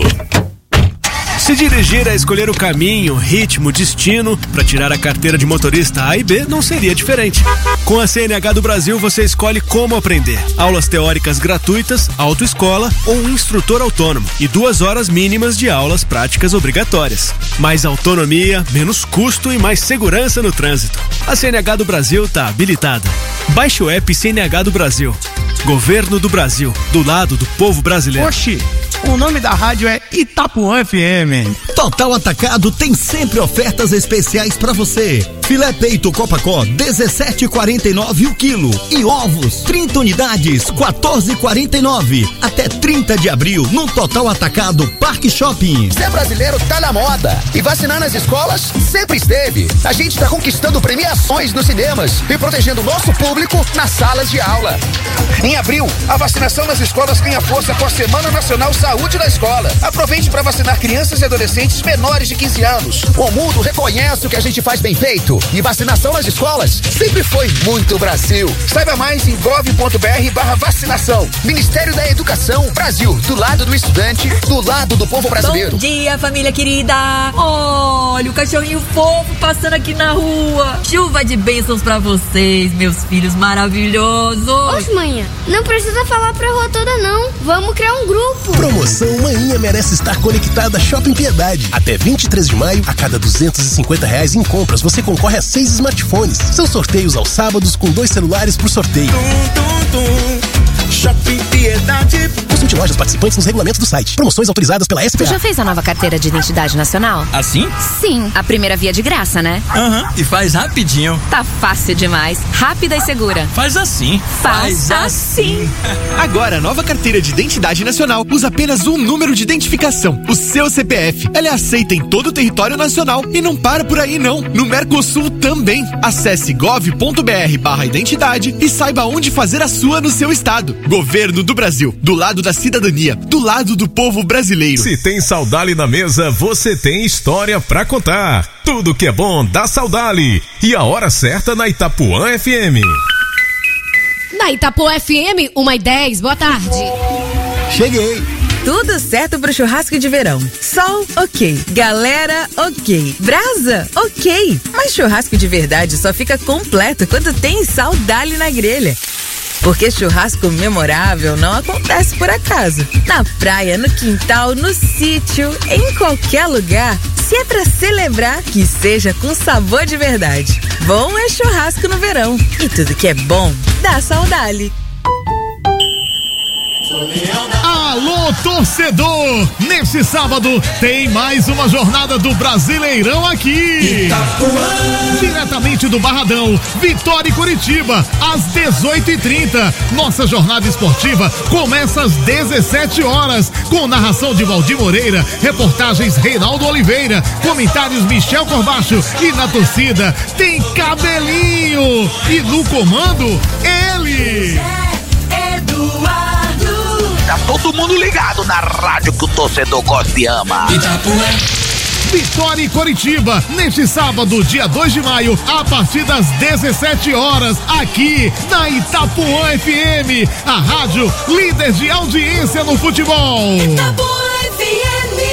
Se dirigir a escolher o caminho, ritmo, destino para tirar a carteira de motorista A e B não seria diferente. Com a C N H do Brasil você escolhe como aprender. Aulas teóricas gratuitas, autoescola ou um instrutor autônomo e duas horas mínimas de aulas práticas obrigatórias. Mais autonomia, menos custo e mais segurança no trânsito. A C N H do Brasil está habilitada. Baixe o app C N H do Brasil. Governo do Brasil, do lado do povo brasileiro. Oxi, o nome da rádio é Itapuã F M. Total Atacado tem sempre ofertas especiais pra você. Filé peito Copacó dezessete e quarenta e nove o quilo e ovos trinta unidades quatorze e quarenta e nove. Até trinta de abril no Total Atacado Parque Shopping. Ser brasileiro tá na moda e vacinar nas escolas sempre esteve. A gente tá conquistando premiações nos cinemas e protegendo o nosso público nas salas de aula. Em abril, a vacinação nas escolas ganha força com a Semana Nacional Saúde da Escola. Aproveite para vacinar crianças e adolescentes menores de quinze anos. O mundo reconhece o que a gente faz bem feito e vacinação nas escolas sempre foi muito Brasil. Saiba mais em gov.br barra vacinação. Ministério da Educação, Brasil, do lado do estudante, do lado do povo brasileiro. Bom dia, família querida. Olha o cachorrinho fofo passando aqui na rua. Chuva de bênçãos pra vocês, meus filhos maravilhosos. Oxe, manhã, não precisa falar pra rua toda não. Vamos criar um grupo. Promoção Manhã Merece Estar Conectada Shopping Piedade. Até vinte e três de maio, a cada duzentos e cinquenta reais em compras, você concorre a seis smartphones. São sorteios aos sábados com dois celulares por sorteio. Tum, tum, tum. Shopping Piedade. Consulte lojas participantes nos regulamentos do site. Promoções autorizadas pela S P A. Tu já fez a nova carteira de identidade nacional? Assim? Sim, a primeira via de graça, né? Aham, uhum. E faz rapidinho. Tá fácil demais, rápida e segura. Faz assim. Faz, faz assim. Agora, a nova carteira de identidade nacional usa apenas um número de identificação, o seu C P F. Ela é aceita em todo o território nacional e não para por aí não. No Mercosul também. Acesse gov.br barra identidade e saiba onde fazer a sua no seu estado. Governo do Brasil, do lado da cidadania, do lado do povo brasileiro. Se tem Saudali na mesa, você tem história pra contar. Tudo que é bom dá Saudali. E a hora certa na Itapuã F M. Na Itapuã F M, uma e dez, boa tarde. Cheguei. Tudo certo pro churrasco de verão. Sol, ok. Galera, ok. Brasa, ok. Mas churrasco de verdade só fica completo quando tem Saudali na grelha. Porque churrasco memorável não acontece por acaso. Na praia, no quintal, no sítio, em qualquer lugar. Se é pra celebrar, que seja com sabor de verdade. Bom é churrasco no verão. E tudo que é bom, dá Saudali. Alô, torcedor! Neste sábado tem mais uma jornada do Brasileirão aqui. Itapuã. Diretamente do Barradão, Vitória e Curitiba, às dezoito e trinta. Nossa jornada esportiva começa às dezessete horas, com narração de Valdir Moreira, reportagens Reinaldo Oliveira, comentários Michel Corbacho e na torcida tem Cabelinho. E no comando, ele... Eduardo. Tá todo mundo ligado na rádio que o torcedor gosta e ama. Itapuã. Vitória e Coritiba, neste sábado, dia dois de maio, a partir das dezessete horas, aqui na Itapuã F M, a rádio líder de audiência no futebol. Itapuã F M.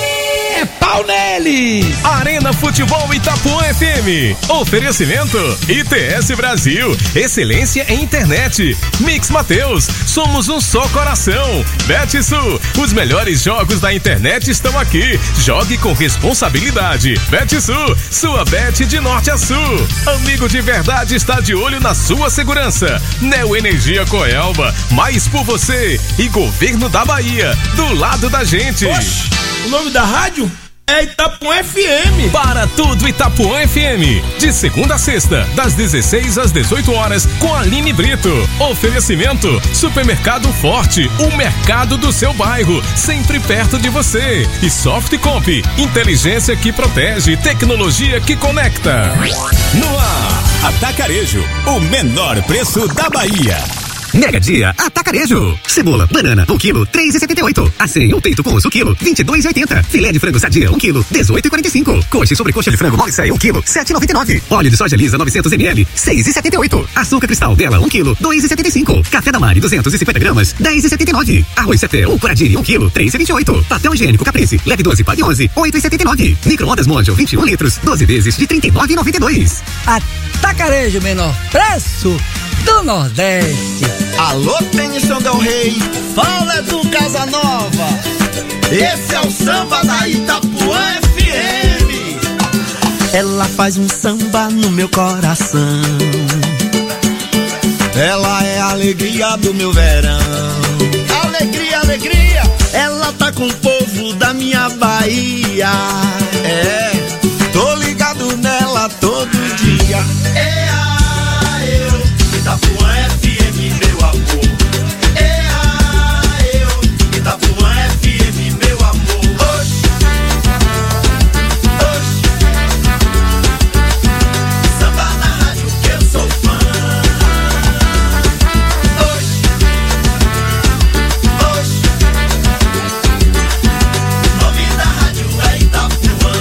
É pau nele! Arena Futebol Itapuã F M. Oferecimento I T S Brasil. Excelência em internet. Mix Mateus. Somos um só coração. Betsul. Os melhores jogos da internet estão aqui. Jogue com responsabilidade. Betsul. Sua bet de norte a sul. Amigo de verdade está de olho na sua segurança. Neo Energia Coelba. Mais por você. E Governo da Bahia. Do lado da gente. Oxe, o nome da rádio é Itapuã F M. Para tudo Itapuã F M. De segunda a sexta, das dezesseis às dezoito horas, com Aline Brito. Oferecimento: Supermercado Forte, o mercado do seu bairro, sempre perto de você. E Softcomp, inteligência que protege, tecnologia que conecta. No ar, Atacarejo, o menor preço da Bahia. Mega Dia Atacarejo. Cebola, banana, um quilo, três e setenta e oito. Acém ou peito com osso, quilo, vinte e dois e oitenta. Filé de frango sadia, um quilo, dezoito e quarenta e cinco. Coxa e sobrecoxa de frango mole um quilo, sete e noventa e nove. Óleo de soja lisa, novecentos mililitros, seis e setenta e oito. Açúcar cristal dela, um quilo, dois e setenta e cinco. Café da Mari, duzentos e cinquenta gramas, dez e setenta e nove. Arroz Ceté ou Curadi, um quilo, três e vinte e oito. Papel higiênico Caprice, leve doze, pague onze, oito e setenta e nove. Micro-ondas Mondial, vinte e um litros, doze vezes de trinta e nove e noventa e dois. Atacarejo, menor preço do Nordeste. Alô, Tênison Del Rey, fala do Casanova. Esse é o samba da Itapuã F M. Ela faz um samba no meu coração. Ela é a alegria do meu verão. Alegria, alegria. Ela tá com o povo da minha Bahia. É, tô ligado nela todo dia. É a eu, Itapuã F M, meu amor. É a eu, Itapuã F M, meu amor. Oxi, oxi. Samba na rádio que eu sou fã. Oxi, oxi. O nome da rádio é Itapuã.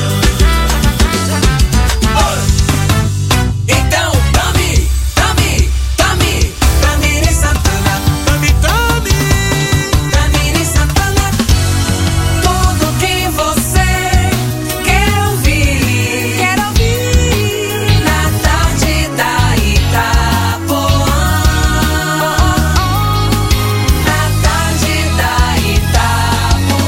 Então, tome, tome, tome, Tamiri Santana, tome, tome, Tamiri Santana, tudo que você quer ouvir, quer ouvir, na tarde da Itapuã, na tarde da Itapuã.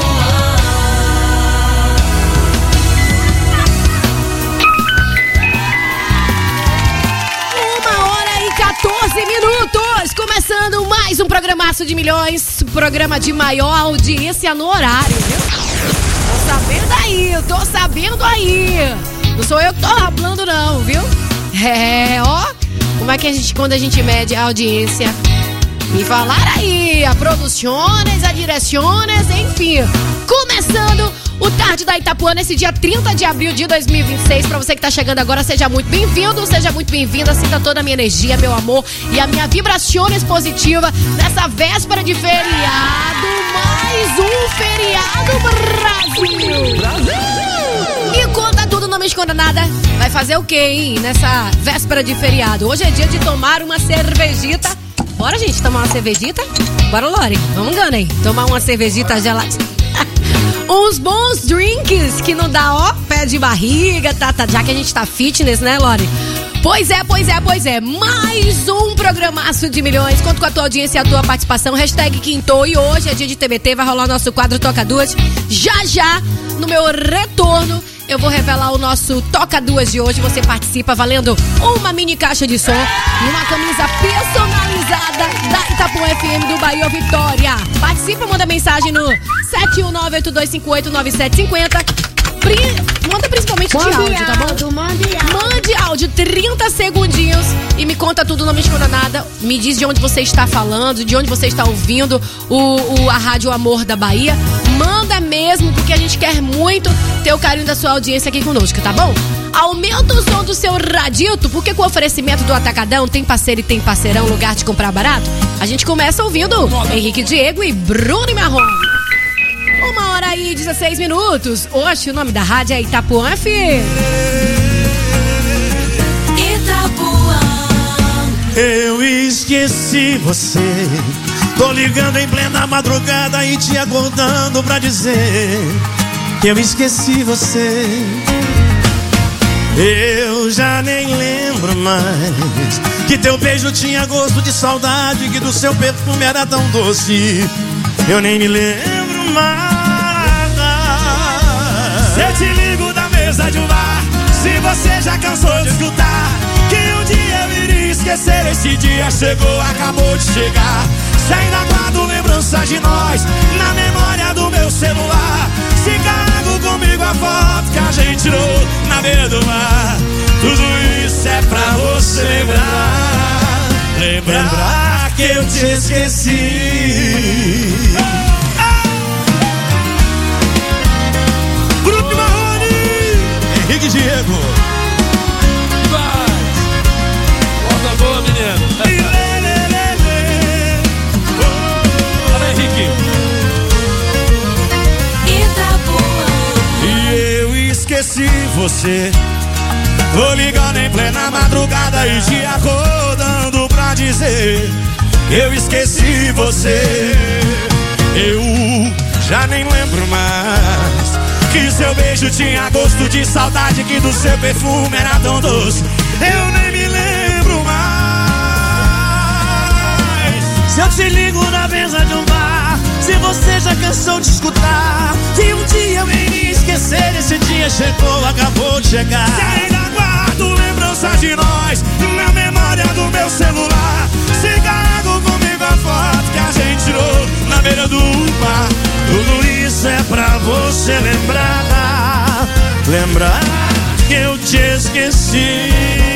Uma hora e quatorze minutos, começando mais Mais um programaço de milhões, programa de maior audiência no horário, viu? Tô sabendo aí, eu tô sabendo aí. Não sou eu que tô falando não, viu? É, ó, como é que a gente, quando a gente mede a audiência? Me falaram aí, a produções, a direções, enfim. Começando o Tarde da Itapuã nesse dia trinta de abril de dois mil e vinte e seis. Pra você que tá chegando agora, seja muito bem-vindo, seja muito bem-vinda. Sinta toda a minha energia, meu amor e a minha vibrações positiva nessa véspera de feriado. Mais um feriado, Brasil! Brasil! Me conta tudo, não me esconda nada. Vai fazer o quê, hein, nessa véspera de feriado? Hoje é dia de tomar uma cervejita. Bora, gente, tomar uma cervejita? Bora, Lore, vamos ganhar, hein? Tomar uma cervejita gelada. Uns bons drinks que não dá, ó, pé de barriga, tá, tá, já que a gente tá fitness, né, Lore? Pois é, pois é, pois é. Mais um programaço de milhões. Conto com a tua audiência e a tua participação. Hashtag Quintou. E hoje é dia de T B T. Vai rolar o nosso quadro Toca Duas. Já, já, no meu retorno, eu vou revelar o nosso Toca Duas de hoje. Você participa valendo uma mini caixa de som e uma camisa personalizada da Itapuã F M do Bahia Vitória. Participa, manda mensagem no sete um nove, oito dois cinco oito, nove sete cinco zero. Pri... Manda principalmente de mande áudio, tá bom? Áudio, mande áudio. Mande áudio, trinta segundinhos e me conta tudo, não me esconda nada. Me diz de onde você está falando, de onde você está ouvindo o, o, a Rádio Amor da Bahia. Manda mesmo, porque a gente quer muito ter o carinho da sua audiência aqui conosco, tá bom? Aumenta o som do seu radito, porque com o oferecimento do Atacadão, tem parceiro e tem parceirão, lugar de comprar barato. A gente começa ouvindo Henrique Diego e Bruno e Marrom. Uma hora e dezesseis minutos. Hoje o nome da rádio é Itapuã F M. Itapuã. Eu esqueci você. Tô ligando em plena madrugada e te acordando pra dizer que eu esqueci você. Eu já nem lembro mais que teu beijo tinha gosto de saudade, que do seu perfume era tão doce. Eu nem me lembro mais. Se eu te ligo da mesa de um bar, se você já cansou de escutar que um dia eu iria esquecer, esse dia chegou, acabou de chegar. Se ainda guardo lembranças de nós na memória do meu celular, se carrego comigo a foto que a gente tirou na beira do mar, tudo isso é pra você lembrar. Lembrar que eu te esqueci. Grupo Marrone, Henrique Diego. Vai. Volta boa, menino. Olha, Henrique. Itapuã. E eu esqueci você. Tô ligando em plena madrugada e te acordando pra dizer que eu esqueci você. Eu já nem lembro mais que seu beijo tinha gosto de saudade, que do seu perfume era tão doce. Eu nem me lembro mais. Se eu te ligo na mesa de um bar, se você já cansou de escutar que um dia eu iria esquecer, esse dia chegou, acabou de chegar. Se ainda guardo lembranças de nós na memória do meu celular, se carrego comigo a foto que a gente tirou na beira do mar, tudo isso é pra você lembrar. Lembrar que eu te esqueci.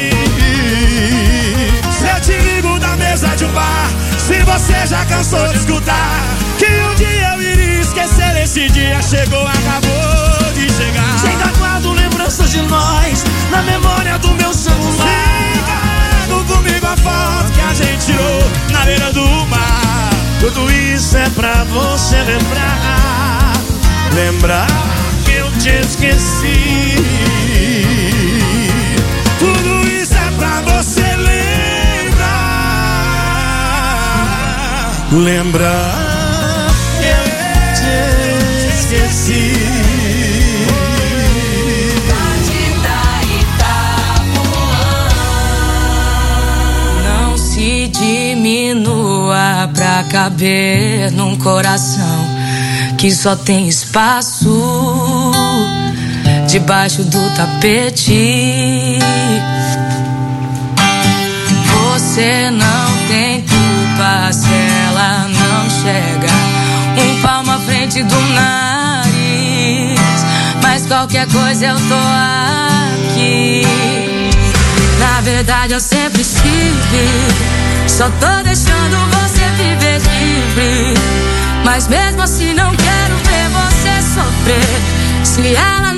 Se eu te ligo da mesa de um bar, se você já cansou de escutar que um dia eu iria esquecer, esse dia chegou, acabou de chegar. Se ainda guardo lembranças de nós na memória do meu celular, se carrego comigo a foto que a gente tirou na beira do mar, tudo isso é pra você lembrar. Lembrar que eu te esqueci. Tudo isso é pra você lembrar. Lembrar que eu te esqueci. Não se diminua pra caber num coração que só tem espaço debaixo do tapete. Você não tem culpa se ela enxerga um palmo à frente do nariz. Mas qualquer coisa eu tô aqui. Na verdade eu sempre estive, só tô deixando você viver livre. Mas mesmo assim não quero ver você sofrer. Se ela